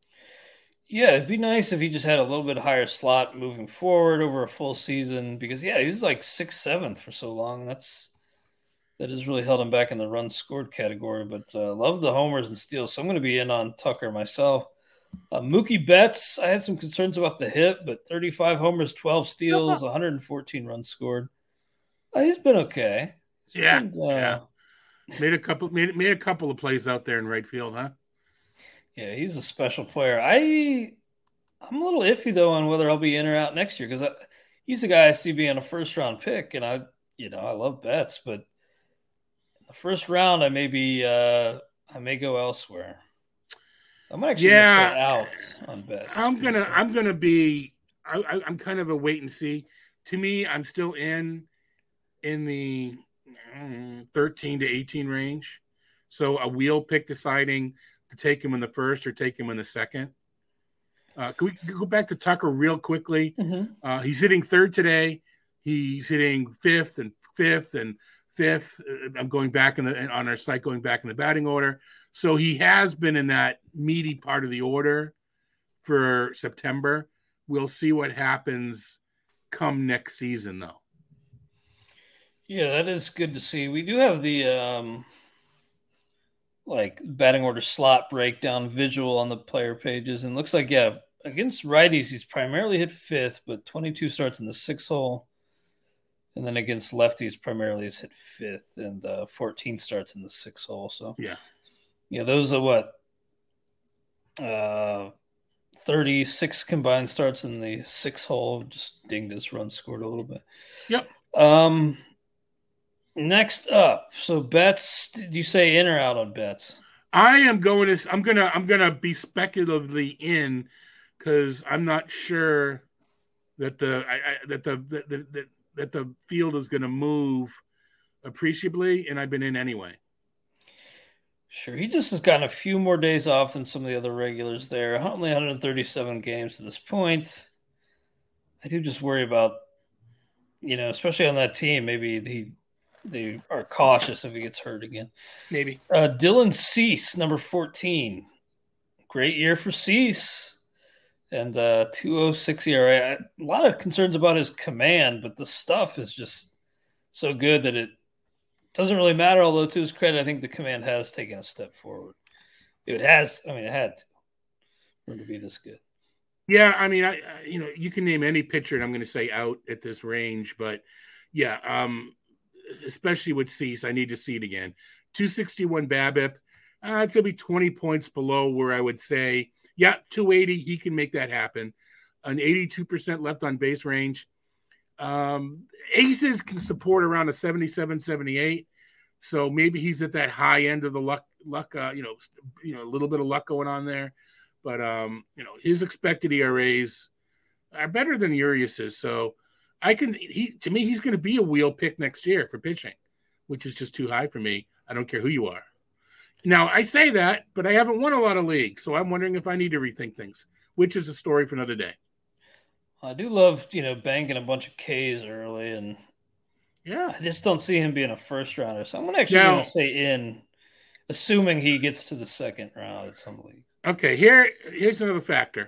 Yeah, it'd be nice if he just had a little bit higher slot moving forward over a full season because, yeah, he was like sixth, seventh for so long. And that's that has really held him back in the runs scored category. But uh, love the homers and steals. So I'm going to be in on Tucker myself. Uh, Mookie Betts, I had some concerns about the hit, but thirty-five homers, twelve steals, one hundred fourteen runs scored. Uh, he's been okay. He's yeah, been, uh, yeah. Made a couple made made a couple of plays out there in right field, huh? Yeah, he's a special player. I I'm a little iffy though on whether I'll be in or out next year because he's a guy I see being a first round pick, and I you know I love Betts, but in the first round I may be uh, I may go elsewhere. I'm actually yeah, gonna say out on Betts. I'm gonna I'm gonna be I, I'm kind of a wait and see. To me, I'm still in in the mm, thirteen to eighteen range. So a wheel pick deciding to take him in the first or take him in the second. Uh, can we go back to Tucker real quickly? Mm-hmm. Uh, he's hitting third today. He's hitting fifth and fifth and fifth. I'm going back in the, on our site, going back in the batting order. So he has been in that meaty part of the order for September. We'll see what happens come next season, though. Yeah, that is good to see. We do have the um, like batting order slot breakdown visual on the player pages, and looks like yeah, against righties he's primarily hit fifth, but twenty-two starts in the sixth hole, and then against lefties primarily he's hit fifth and uh, fourteen starts in the sixth hole. So yeah, yeah, those are what uh, thirty-six combined starts in the sixth hole. Just dinged his run scored a little bit. Yep. Um. Next up, so Betts, did you say in or out on Betts? I am going to. I'm gonna. I'm gonna be speculatively in because I'm not sure that the I, I, that the that, that that the field is going to move appreciably, and I've been in anyway. Sure, he just has gotten a few more days off than some of the other regulars there. Only one hundred thirty-seven games to this point. I do just worry about, you know, especially on that team. Maybe he. They are cautious if he gets hurt again. Maybe. Uh, Dylan Cease, number fourteen. Great year for Cease. And uh, two oh six E R A. A lot of concerns about his command, but the stuff is just so good that it doesn't really matter. Although, to his credit, I think the command has taken a step forward. It has. I mean, it had to for him to be this good. Yeah, I mean, I, I you know, you can name any pitcher, and I'm going to say out at this range. But, yeah, um, especially with Cease, I need to see it again. two sixty-one BABIP. Uh, it's going to be twenty points below where I would say, yeah, two eighty, he can make that happen. An eighty-two percent left on base range. Um, aces can support around a seventy-seven, seventy-eight. So maybe he's at that high end of the luck, luck, uh, you know, you know, a little bit of luck going on there. But, um, you know, his expected E R As are better than Urias's. So, I can, he, to me, he's going to be a wheel pick next year for pitching, which is just too high for me. I don't care who you are. Now, I say that, but I haven't won a lot of leagues, so I'm wondering if I need to rethink things, which is a story for another day. I do love, you know, banking a bunch of Ks early, and yeah, I just don't see him being a first rounder. So I'm gonna actually now, going to say in, assuming he gets to the second round at some league. Okay, here, here's another factor.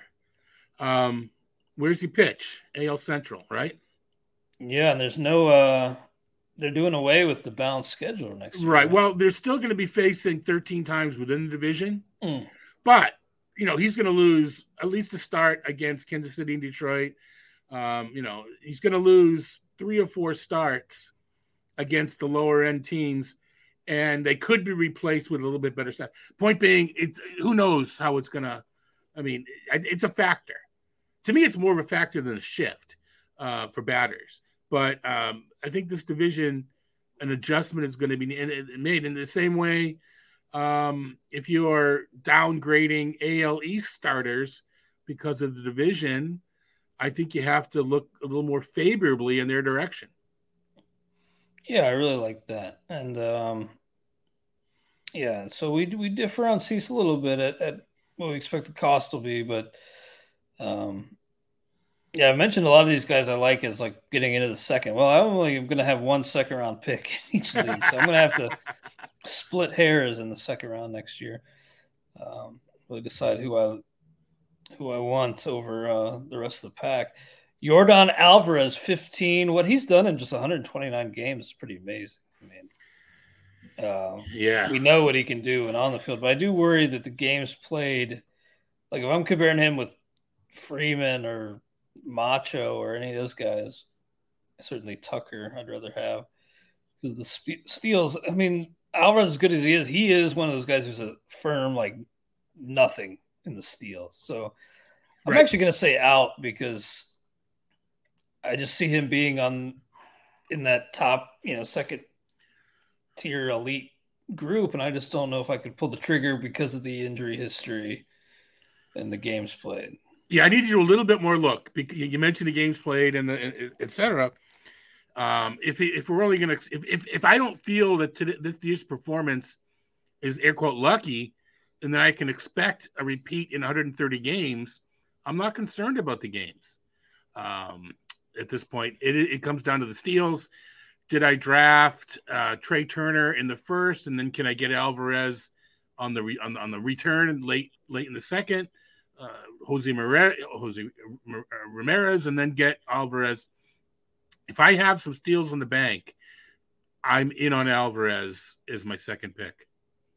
Um, where's he pitch? A L Central, right? Yeah, and there's no uh they're doing away with the balanced schedule next year. Right. Well, they're still going to be facing thirteen times within the division. Mm. But, you know, he's going to lose at least a start against Kansas City and Detroit. Um, you know, he's going to lose three or four starts against the lower end teams, and they could be replaced with a little bit better stuff. Point being, it, who knows how it's going to – I mean, it's a factor. To me, it's more of a factor than a shift uh, for batters. But um, I think this division, an adjustment is going to be made in the same way. Um, if you are downgrading A L East starters because of the division, I think you have to look a little more favorably in their direction. Yeah, I really like that. And um, yeah, so we we differ on Cease a little bit at, at what we expect the cost will be, but um, yeah, I mentioned a lot of these guys I like as like getting into the second. Well, I'm only going to have one second round pick in each league, so I'm going to have to split hairs in the second round next year. Um, really decide who I who I want over uh, the rest of the pack. Yordan Alvarez, fifteen. What he's done in just one hundred twenty-nine games is pretty amazing. I mean, uh, yeah, we know what he can do and on the field, but I do worry that the games played, like if I'm comparing him with Freeman or Macho or any of those guys, certainly Tucker I'd rather have, because the spe- steals, I mean, Alvarez, as good as he is, he is one of those guys who's a firm like nothing in the steel. So I'm Right. actually going to say out because I just see him being on in that top, you know, second tier elite group, and I just don't know if I could pull the trigger because of the injury history and the games played. Yeah, I need you to do a little bit more look. You mentioned the games played and the et cetera. Um, if if we're only gonna if if, if I don't feel that today, that this performance is air quote lucky, and then I can expect a repeat in one hundred thirty games, I'm not concerned about the games. Um, at this point, it it comes down to the steals. Did I draft uh, Trey Turner in the first, and then can I get Alvarez on the re, on, on the return late late in the second? Uh, Jose Ramirez, Jose Ramirez, and then get Alvarez. If I have some steals in the bank, I'm in on Alvarez as my second pick.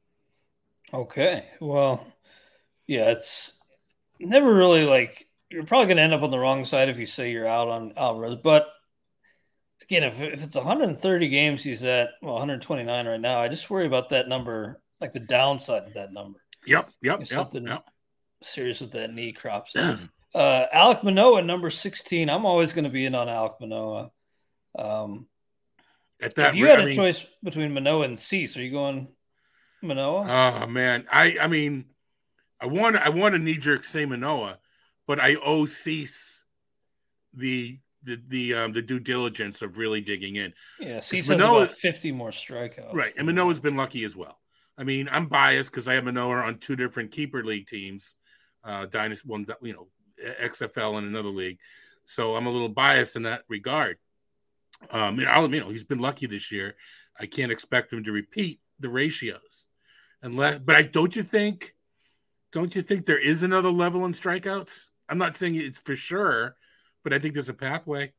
Okay, well, yeah, it's never really like you're probably going to end up on the wrong side if you say you're out on Alvarez. But again, if, if it's one hundred thirty games he's at, well, one hundred twenty-nine right now, I just worry about that number, like the downside of that number. Yep, yep, If yep, something yep. serious with that knee crops up. uh, Alek Manoah, number sixteen. I'm always going to be in on Alek Manoah. Um, At that, if you had I a mean, choice between Manoah and Cease, are you going Manoah? Oh man, I I mean, I want I want to knee jerk say Manoah, but I owe Cease the the the um the due diligence of really digging in. Yeah, Cease has Manoah- about fifty more strikeouts. Right, and Manoah's been lucky as well. I mean, I'm biased because I have Manoah on two different keeper league teams, uh, Dynasty one, you know, X F L and another league, so I'm a little biased in that regard. Um, and I'll, you know, he's been lucky this year. I can't expect him to repeat the ratios, unless. But I don't you think? Don't you think there is another level in strikeouts? I'm not saying it's for sure, but I think there's a pathway.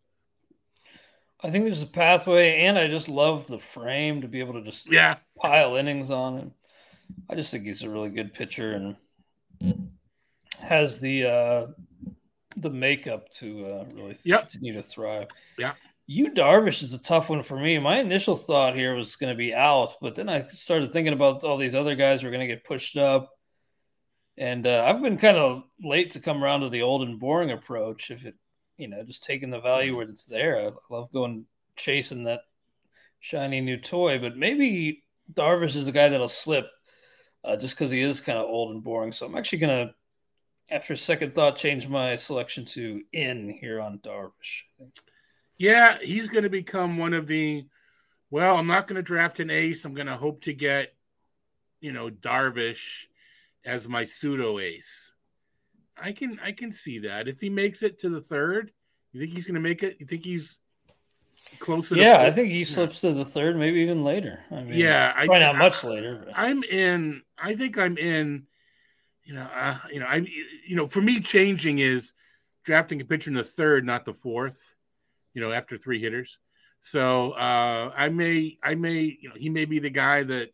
I think there's a pathway, and I just love the frame to be able to just Yeah, pile innings on him. I just think he's a really good pitcher and has the uh, the makeup to uh, really Yep. continue to thrive. Yeah. Yu Darvish is a tough one for me. My initial thought here was going to be out, but then I started thinking about all these other guys who are going to get pushed up. And uh, I've been kind of late to come around to the old and boring approach. If it, you know, just taking the value where it's there. I love going chasing that shiny new toy, but maybe Darvish is a guy that'll slip uh, just because he is kind of old and boring. So I'm actually going to, after a second thought, change my selection to in here on Darvish, I think. yeah, he's going to become one of the. Well, I'm not going to draft an ace. I'm going to hope to get, you know, Darvish as my pseudo ace. I can I can see that if he makes it to the third. You think he's going to make it? You think he's closer? Yeah, to I think he slips to the third, maybe even later. I mean, Yeah, I- probably not I- much later. But. I'm in. I think I'm in. You know, uh, you know, I, you know, for me, changing is drafting a pitcher in the third, not the fourth. You know, after three hitters. So uh, I may, I may, you know, he may be the guy that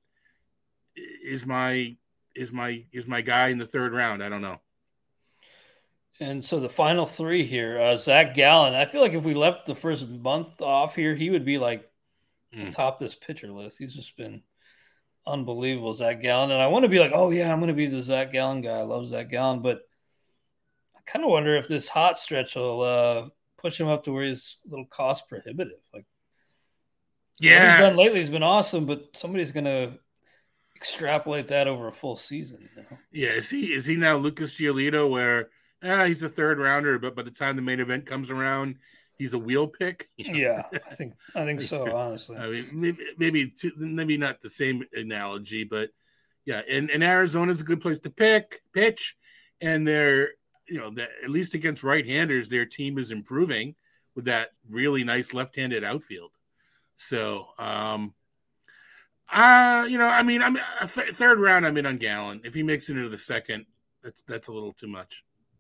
is my, is my, is my guy in the third round. I don't know. And so the final three here, uh, Zach Gallen. I feel like if we left the first month off here, he would be like Mm. atop this pitcher list. He's just been unbelievable, Zach Gallen. And I want to be like, oh yeah, I'm going to be the Zach Gallen guy. I love Zach Gallen, but I kind of wonder if this hot stretch will uh, push him up to where he's a little cost prohibitive. Like, what he's Yeah, done lately has been awesome, but somebody's going to extrapolate that over a full season. You know? yeah. Is he, is he now Lucas Giolito, where ah, he's a third rounder, but by the time the main event comes around, he's a wheel pick? You know? Yeah, I think I think so. Honestly, I mean, maybe maybe, two, maybe not the same analogy, but yeah. And, and Arizona's a good place to pick pitch, and they're, you know, that at least against right-handers, their team is improving with that really nice left-handed outfield. So, um, uh, you know, I mean, I'm a th- third round. I'm in on Gallen. If he makes it into the second, that's that's a little too much.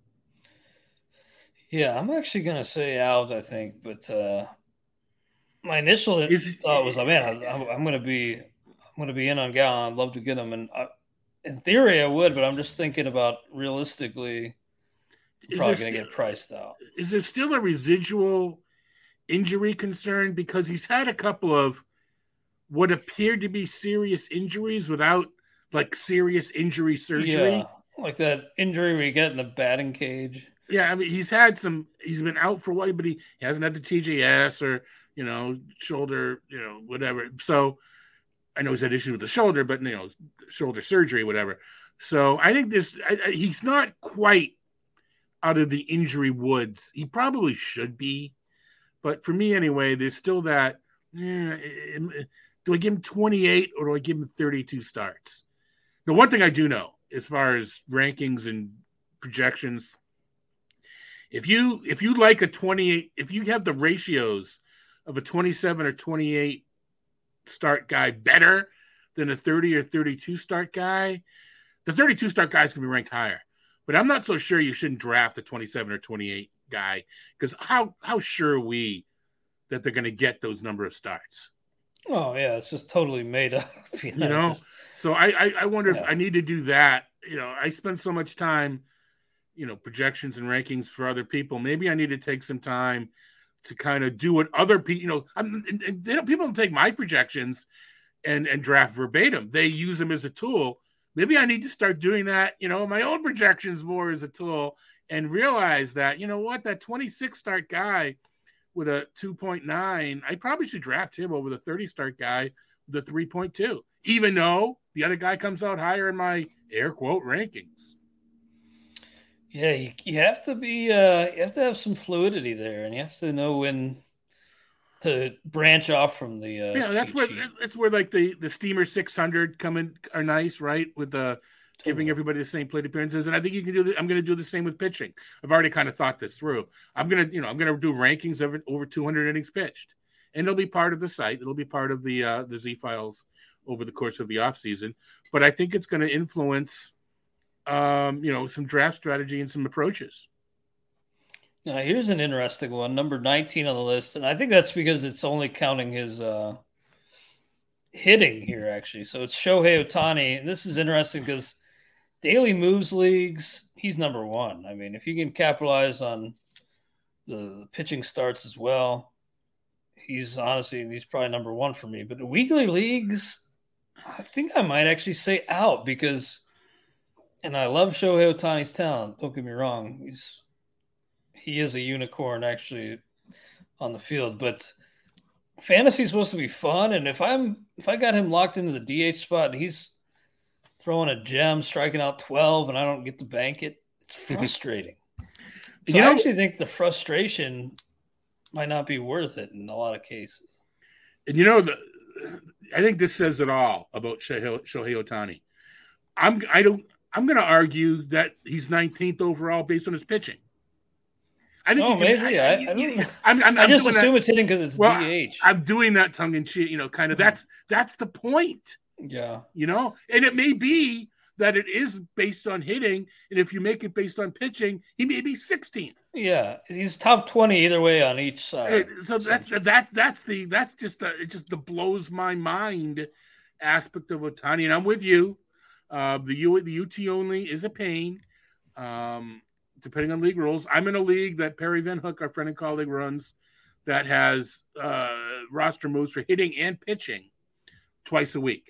yeah, I'm actually gonna say out. I think, but uh, my initial Is- thought was, oh man, I, I'm gonna be, I'm gonna be in on Gallen. I'd love to get him, and I, in theory, I would, but I'm just thinking about realistically, I'm Is probably there gonna still- get priced out. Is there still a residual injury concern? Because he's had a couple of what appeared to be serious injuries without like serious injury surgery. Yeah, like that injury where you get in the batting cage. Yeah, I mean, he's had some, he's been out for a while, but he hasn't had the T J S or, you know, shoulder, you know, whatever. So I know he's had issues with the shoulder, but, you know, shoulder surgery, whatever. So I think this, I, I, he's not quite out of the injury woods. He probably should be. But for me, anyway, there's still that, eh, do I give him twenty-eight or do I give him thirty-two starts? The one thing I do know, as far as rankings and projections, if you if you like a twenty-eight, if you have the ratios of a twenty-seven or twenty-eight start guy better than a thirty or thirty-two start guy, the thirty-two start guys can be ranked higher. But I'm not so sure you shouldn't draft a twenty-seven or twenty-eight guy, because how how sure are we that they're going to get those number of starts? Oh yeah, it's just totally made up. You know, you know? just, so I, I I wonder yeah. if I need to do that. You know, I spend so much time, you know, projections and rankings for other people. Maybe I need to take some time to kind of do what other people, you know, I'm, and, and they don't, people don't take my projections and and draft verbatim. They use them as a tool. Maybe I need to start doing that, you know, my own projections more as a tool, and realize that, you know what, that twenty-six start guy with a two point nine, I probably should draft him over the thirty start guy with a three point two, even though the other guy comes out higher in my air quote rankings. Yeah, you, you have to be, uh, you have to have some fluidity there, and you have to know when to branch off from the. Uh, yeah, that's where sheet. That's where like the the Steamer six hundred come in are nice, right? With the giving everybody the same plate appearances, and I think you can do. The, I'm going to do the same with pitching. I've already kind of thought this through. I'm gonna, you know, I'm going to do rankings of it over two hundred innings pitched, and it'll be part of the site. It'll be part of the uh, the Z files over the course of the off season. But I think it's going to influence, um, you know, some draft strategy and some approaches. Now, here's an interesting one, number nineteen on the list, and I think that's because it's only counting his uh, hitting here, actually. So it's Shohei Ohtani, and this is interesting because daily moves leagues, he's number one. I mean, if you can capitalize on the, the pitching starts as well, he's honestly, he's probably number one for me. But the weekly leagues, I think I might actually say out because, and I love Shohei Ohtani's talent, don't get me wrong, he's he is a unicorn actually on the field, but fantasy is supposed to be fun. And if I'm, if I got him locked into the D H spot and he's throwing a gem, striking out twelve, and I don't get to bank it, it's frustrating. So you know, I actually think the frustration might not be worth it in a lot of cases. And you know, the, I think this says it all about Shohei, Shohei Ohtani. I'm, I don't, I'm going to argue that he's nineteenth overall based on his pitching. I think oh, can, maybe. I, I, I, don't, I'm, I'm, I I'm just assume that, it's hitting because it's well, D H. I'm doing that tongue in cheek, you know, kind of. That's that's the point. Yeah. You know, and it may be that it is based on hitting, and if you make it based on pitching, he may be sixteenth. Yeah, he's top twenty either way on each side. So that's that that's the that's just the, it just the blows my mind aspect of Ohtani, and I'm with you. Uh, the U the U T only is a pain. Um, depending on league rules. I'm in a league that Perry Van Hook, our friend and colleague, runs that has uh, roster moves for hitting and pitching twice a week.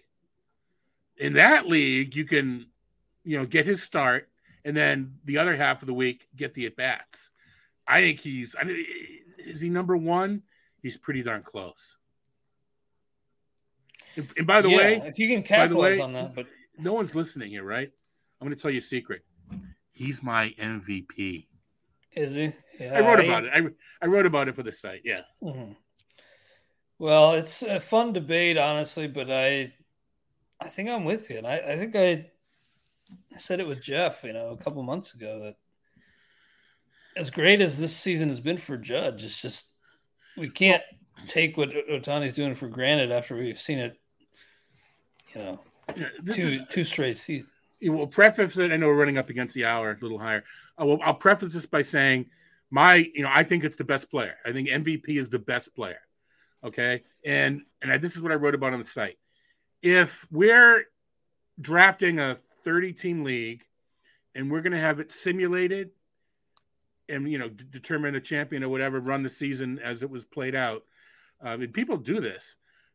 In that league, you can, you know, get his start, and then the other half of the week, get the at-bats. I think he's, I mean, is he number one? He's pretty darn close. And, and by the yeah, way, if you can capitalize way, on that, but no one's listening here, right? I'm going to tell you a secret. He's my M V P. Is he? Yeah, I wrote about I, it. I I wrote about it for the site. Yeah. Mm-hmm. Well, it's a fun debate, honestly, but I, I think I'm with you, and I, I think I, I said it with Jeff, you know, a couple months ago that as great as this season has been for Judge, it's just we can't take what Ohtani's doing for granted after we've seen it, you know, yeah, two is, two straight seasons. We'll preface it. I know we're running up against the hour, a little higher. I will, I'll preface this by saying, my, you know, I think it's the best player. I think M V P is the best player. Okay, and and I, this is what I wrote about on the site. If we're drafting a thirty-team league, and we're going to have it simulated, and you know, d- determine a champion or whatever, run the season as it was played out, um, and people do this.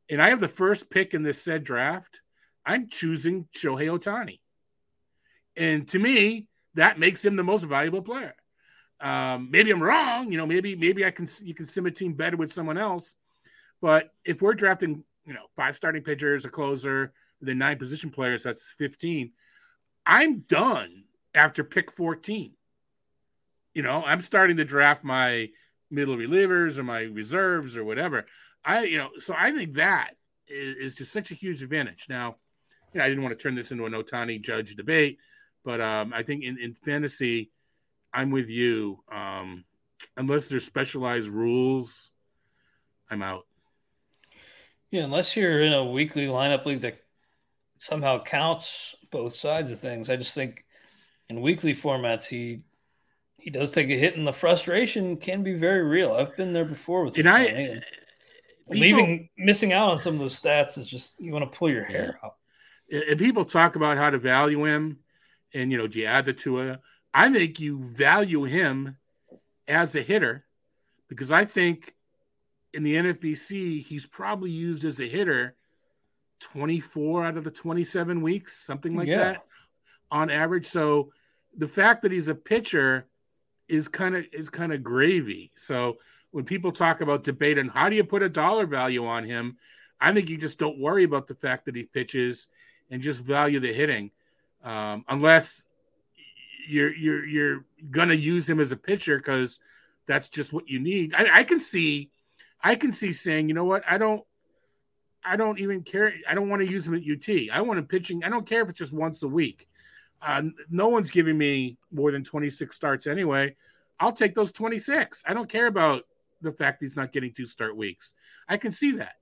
and I have the first pick in this said draft, I'm choosing Shohei Ohtani. And to me, that makes him the most valuable player. Um, maybe I'm wrong. You know, maybe maybe I can you can sim a team better with someone else. But if we're drafting, you know, five starting pitchers, a closer, then nine position players, that's fifteen. I'm done after pick fourteen. You know, I'm starting to draft my middle relievers or my reserves or whatever. I, you know, so I think that is, is just such a huge advantage. Now, you know, I didn't want to turn this into an Ohtani Judge debate, but um, I think in, in fantasy, I'm with you. Um, unless there's specialized rules, I'm out. Yeah, unless you're in a weekly lineup league that somehow counts both sides of things. I just think in weekly formats, he he does take a hit, and the frustration can be very real. I've been there before with him. And I, and people, leaving, missing out on some of those stats is just, you want to pull your hair out. And people talk about how to value him, and, you know, do you add the Tua? I think you value him as a hitter, because I think in the N F B C, he's probably used as a hitter twenty-four out of the twenty-seven weeks, something like yeah. that on average. So the fact that he's a pitcher is kind of is kind of gravy. So when people talk about debate and how do you put a dollar value on him, I think you just don't worry about the fact that he pitches and just value the hitting, um, unless you're you're you're gonna use him as a pitcher because that's just what you need. I, I can see, I can see saying, you know what, I don't. I don't even care. I don't want to use him at U T. I want him pitching. I don't care if it's just once a week. Uh, no one's giving me more than twenty-six starts anyway. I'll take those twenty-six. I don't care about the fact he's not getting two start weeks. I can see that.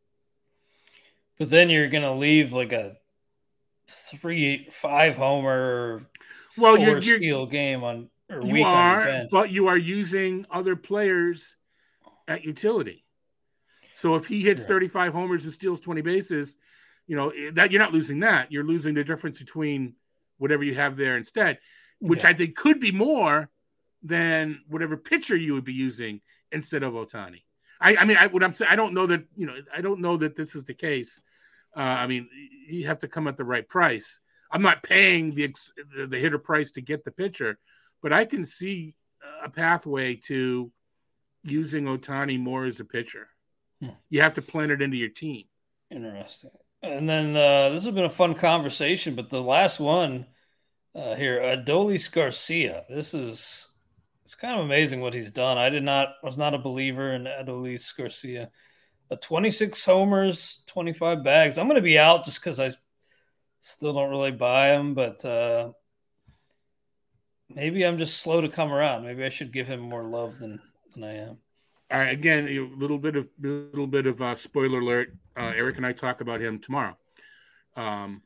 But then you're going to leave like a three, five homer, well, four you're, you're, steal game on or you week are, on the bench. But you are using other players at utility. So if he hits sure. thirty-five homers and steals twenty bases, you know, that you're not losing that. You're losing the difference between whatever you have there instead, which yeah. I think could be more than whatever pitcher you would be using instead of Ohtani. I, I mean, I, what I'm saying, I don't know that, you know, I don't know that this is the case. Uh, I mean, you have to come at the right price. I'm not paying the the hitter price to get the pitcher, but I can see a pathway to using Ohtani more as a pitcher. You have to plan it into your team. Interesting. And then uh, this has been a fun conversation, but the last one uh, here, Adolis Garcia. This is it's kind of amazing what he's done. I did not was not a believer in Adolis Garcia. A twenty-six homers, twenty-five bags. I'm going to be out just because I still don't really buy him, but uh, maybe I'm just slow to come around. Maybe I should give him more love than, than I am. All right, again, a little bit of little bit of uh, spoiler alert. Uh, Eric and I talk about him tomorrow. Um,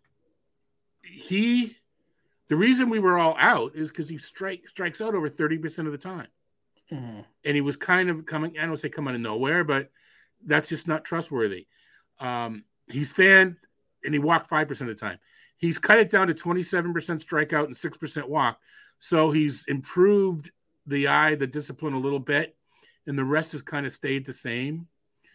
he, the reason we were all out is because he strike strikes out over thirty percent of the time, mm-hmm. and he was kind of coming. I don't say come out of nowhere, but that's just not trustworthy. Um, he's fanned, and he walked five percent of the time. He's cut it down to twenty-seven percent strikeout and six percent walk. So he's improved the eye, the discipline a little bit. And the rest has kind of stayed the same.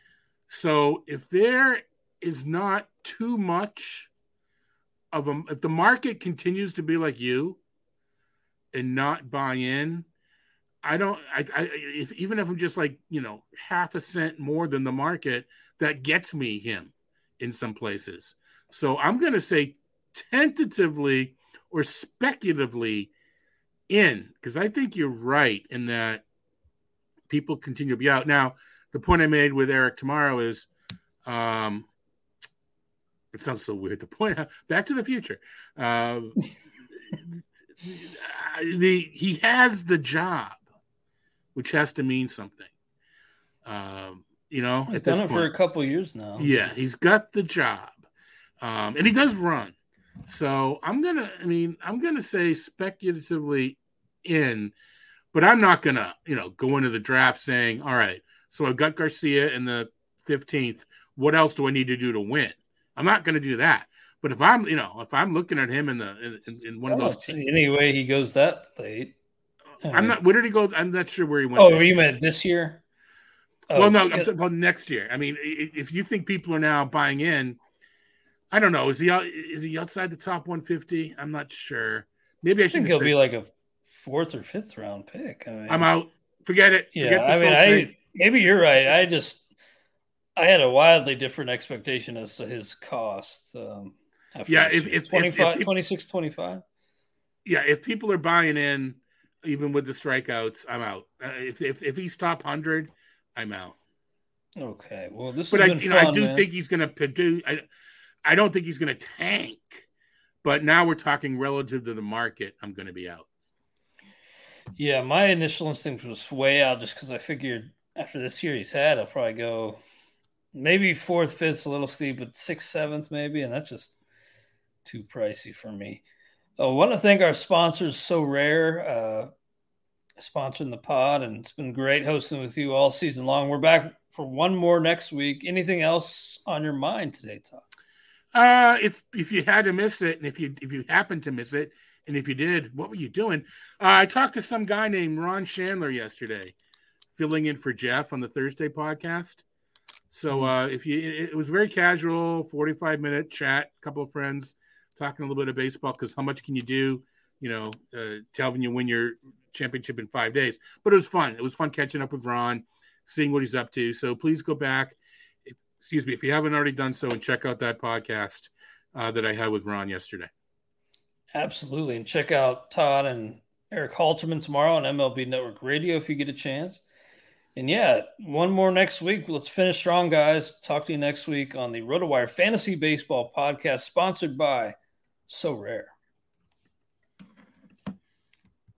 So if there is not too much of a, if the market continues to be like you and not buy in, I don't, I, I if, even if I'm just like, you know, half a cent more than the market, that gets me him in some places. So I'm going to say tentatively or speculatively in, because I think you're right in that people continue to be out. Now, the point I made with Eric tomorrow is, um, it sounds so weird. The point, Back to the Future. Uh, the he has the job, which has to mean something. Um, you know, he's done it point. for a couple years now. Yeah, he's got the job, um, and he does run. So I'm gonna, I mean, I'm gonna say speculatively in. But I'm not going to, you know, go into the draft saying, all right, so I've got Garcia in the fifteenth. What else do I need to do to win? I'm not going to do that. But if I'm, you know, if I'm looking at him in the in, in one I of those teams, any way he goes that late. I I'm mean, not. Where did he go? I'm not sure where he went. Oh, you meant this year? Oh, well, no, I'm talking about next year. I mean, if you think people are now buying in, I don't know. Is he out, is he outside the top one fifty? I'm not sure. Maybe I, I think he'll be like a fourth or fifth round pick. I mean, I'm out. Forget it. Yeah, Forget I mean, I maybe you're right. I just I had a wildly different expectation as to his cost. Um, yeah, if, if twenty-five, if, if, twenty-six, twenty-five. Yeah, if people are buying in, even with the strikeouts, I'm out. Uh, if, if if he's top one hundred, I'm out. Okay, well, this but has I, been you fun, know, I do man. think he's going to produce. I, I don't think he's going to tank. But now we're talking relative to the market. I'm going to be out. Yeah, my initial instinct was way out just because I figured after this year he's had, I'll probably go maybe fourth, fifth, a little steep, but sixth, seventh maybe, and that's just too pricey for me. I want to thank our sponsors, So Rare, uh, sponsoring the pod, and it's been great hosting with you all season long. We're back for one more next week. Anything else on your mind today, Todd? Uh, if if you had to miss it, and if you if you happened to miss it, and if you did, what were you doing? Uh, I talked to some guy named Ron Chandler yesterday, filling in for Jeff on the Thursday podcast. So uh, if you, it was very casual, forty-five minute chat, a couple of friends talking a little bit of baseball, because how much can you do, you know, uh, to helping you win your championship in five days. But it was fun. It was fun catching up with Ron, seeing what he's up to. So please go back, excuse me, if you haven't already done so, and check out that podcast uh, that I had with Ron yesterday. Absolutely. And check out Todd and Eric Halterman tomorrow on M L B Network Radio if you get a chance. And yeah, one more next week. Let's finish strong, guys. Talk to you next week on the RotoWire Fantasy Baseball Podcast, sponsored by So Rare.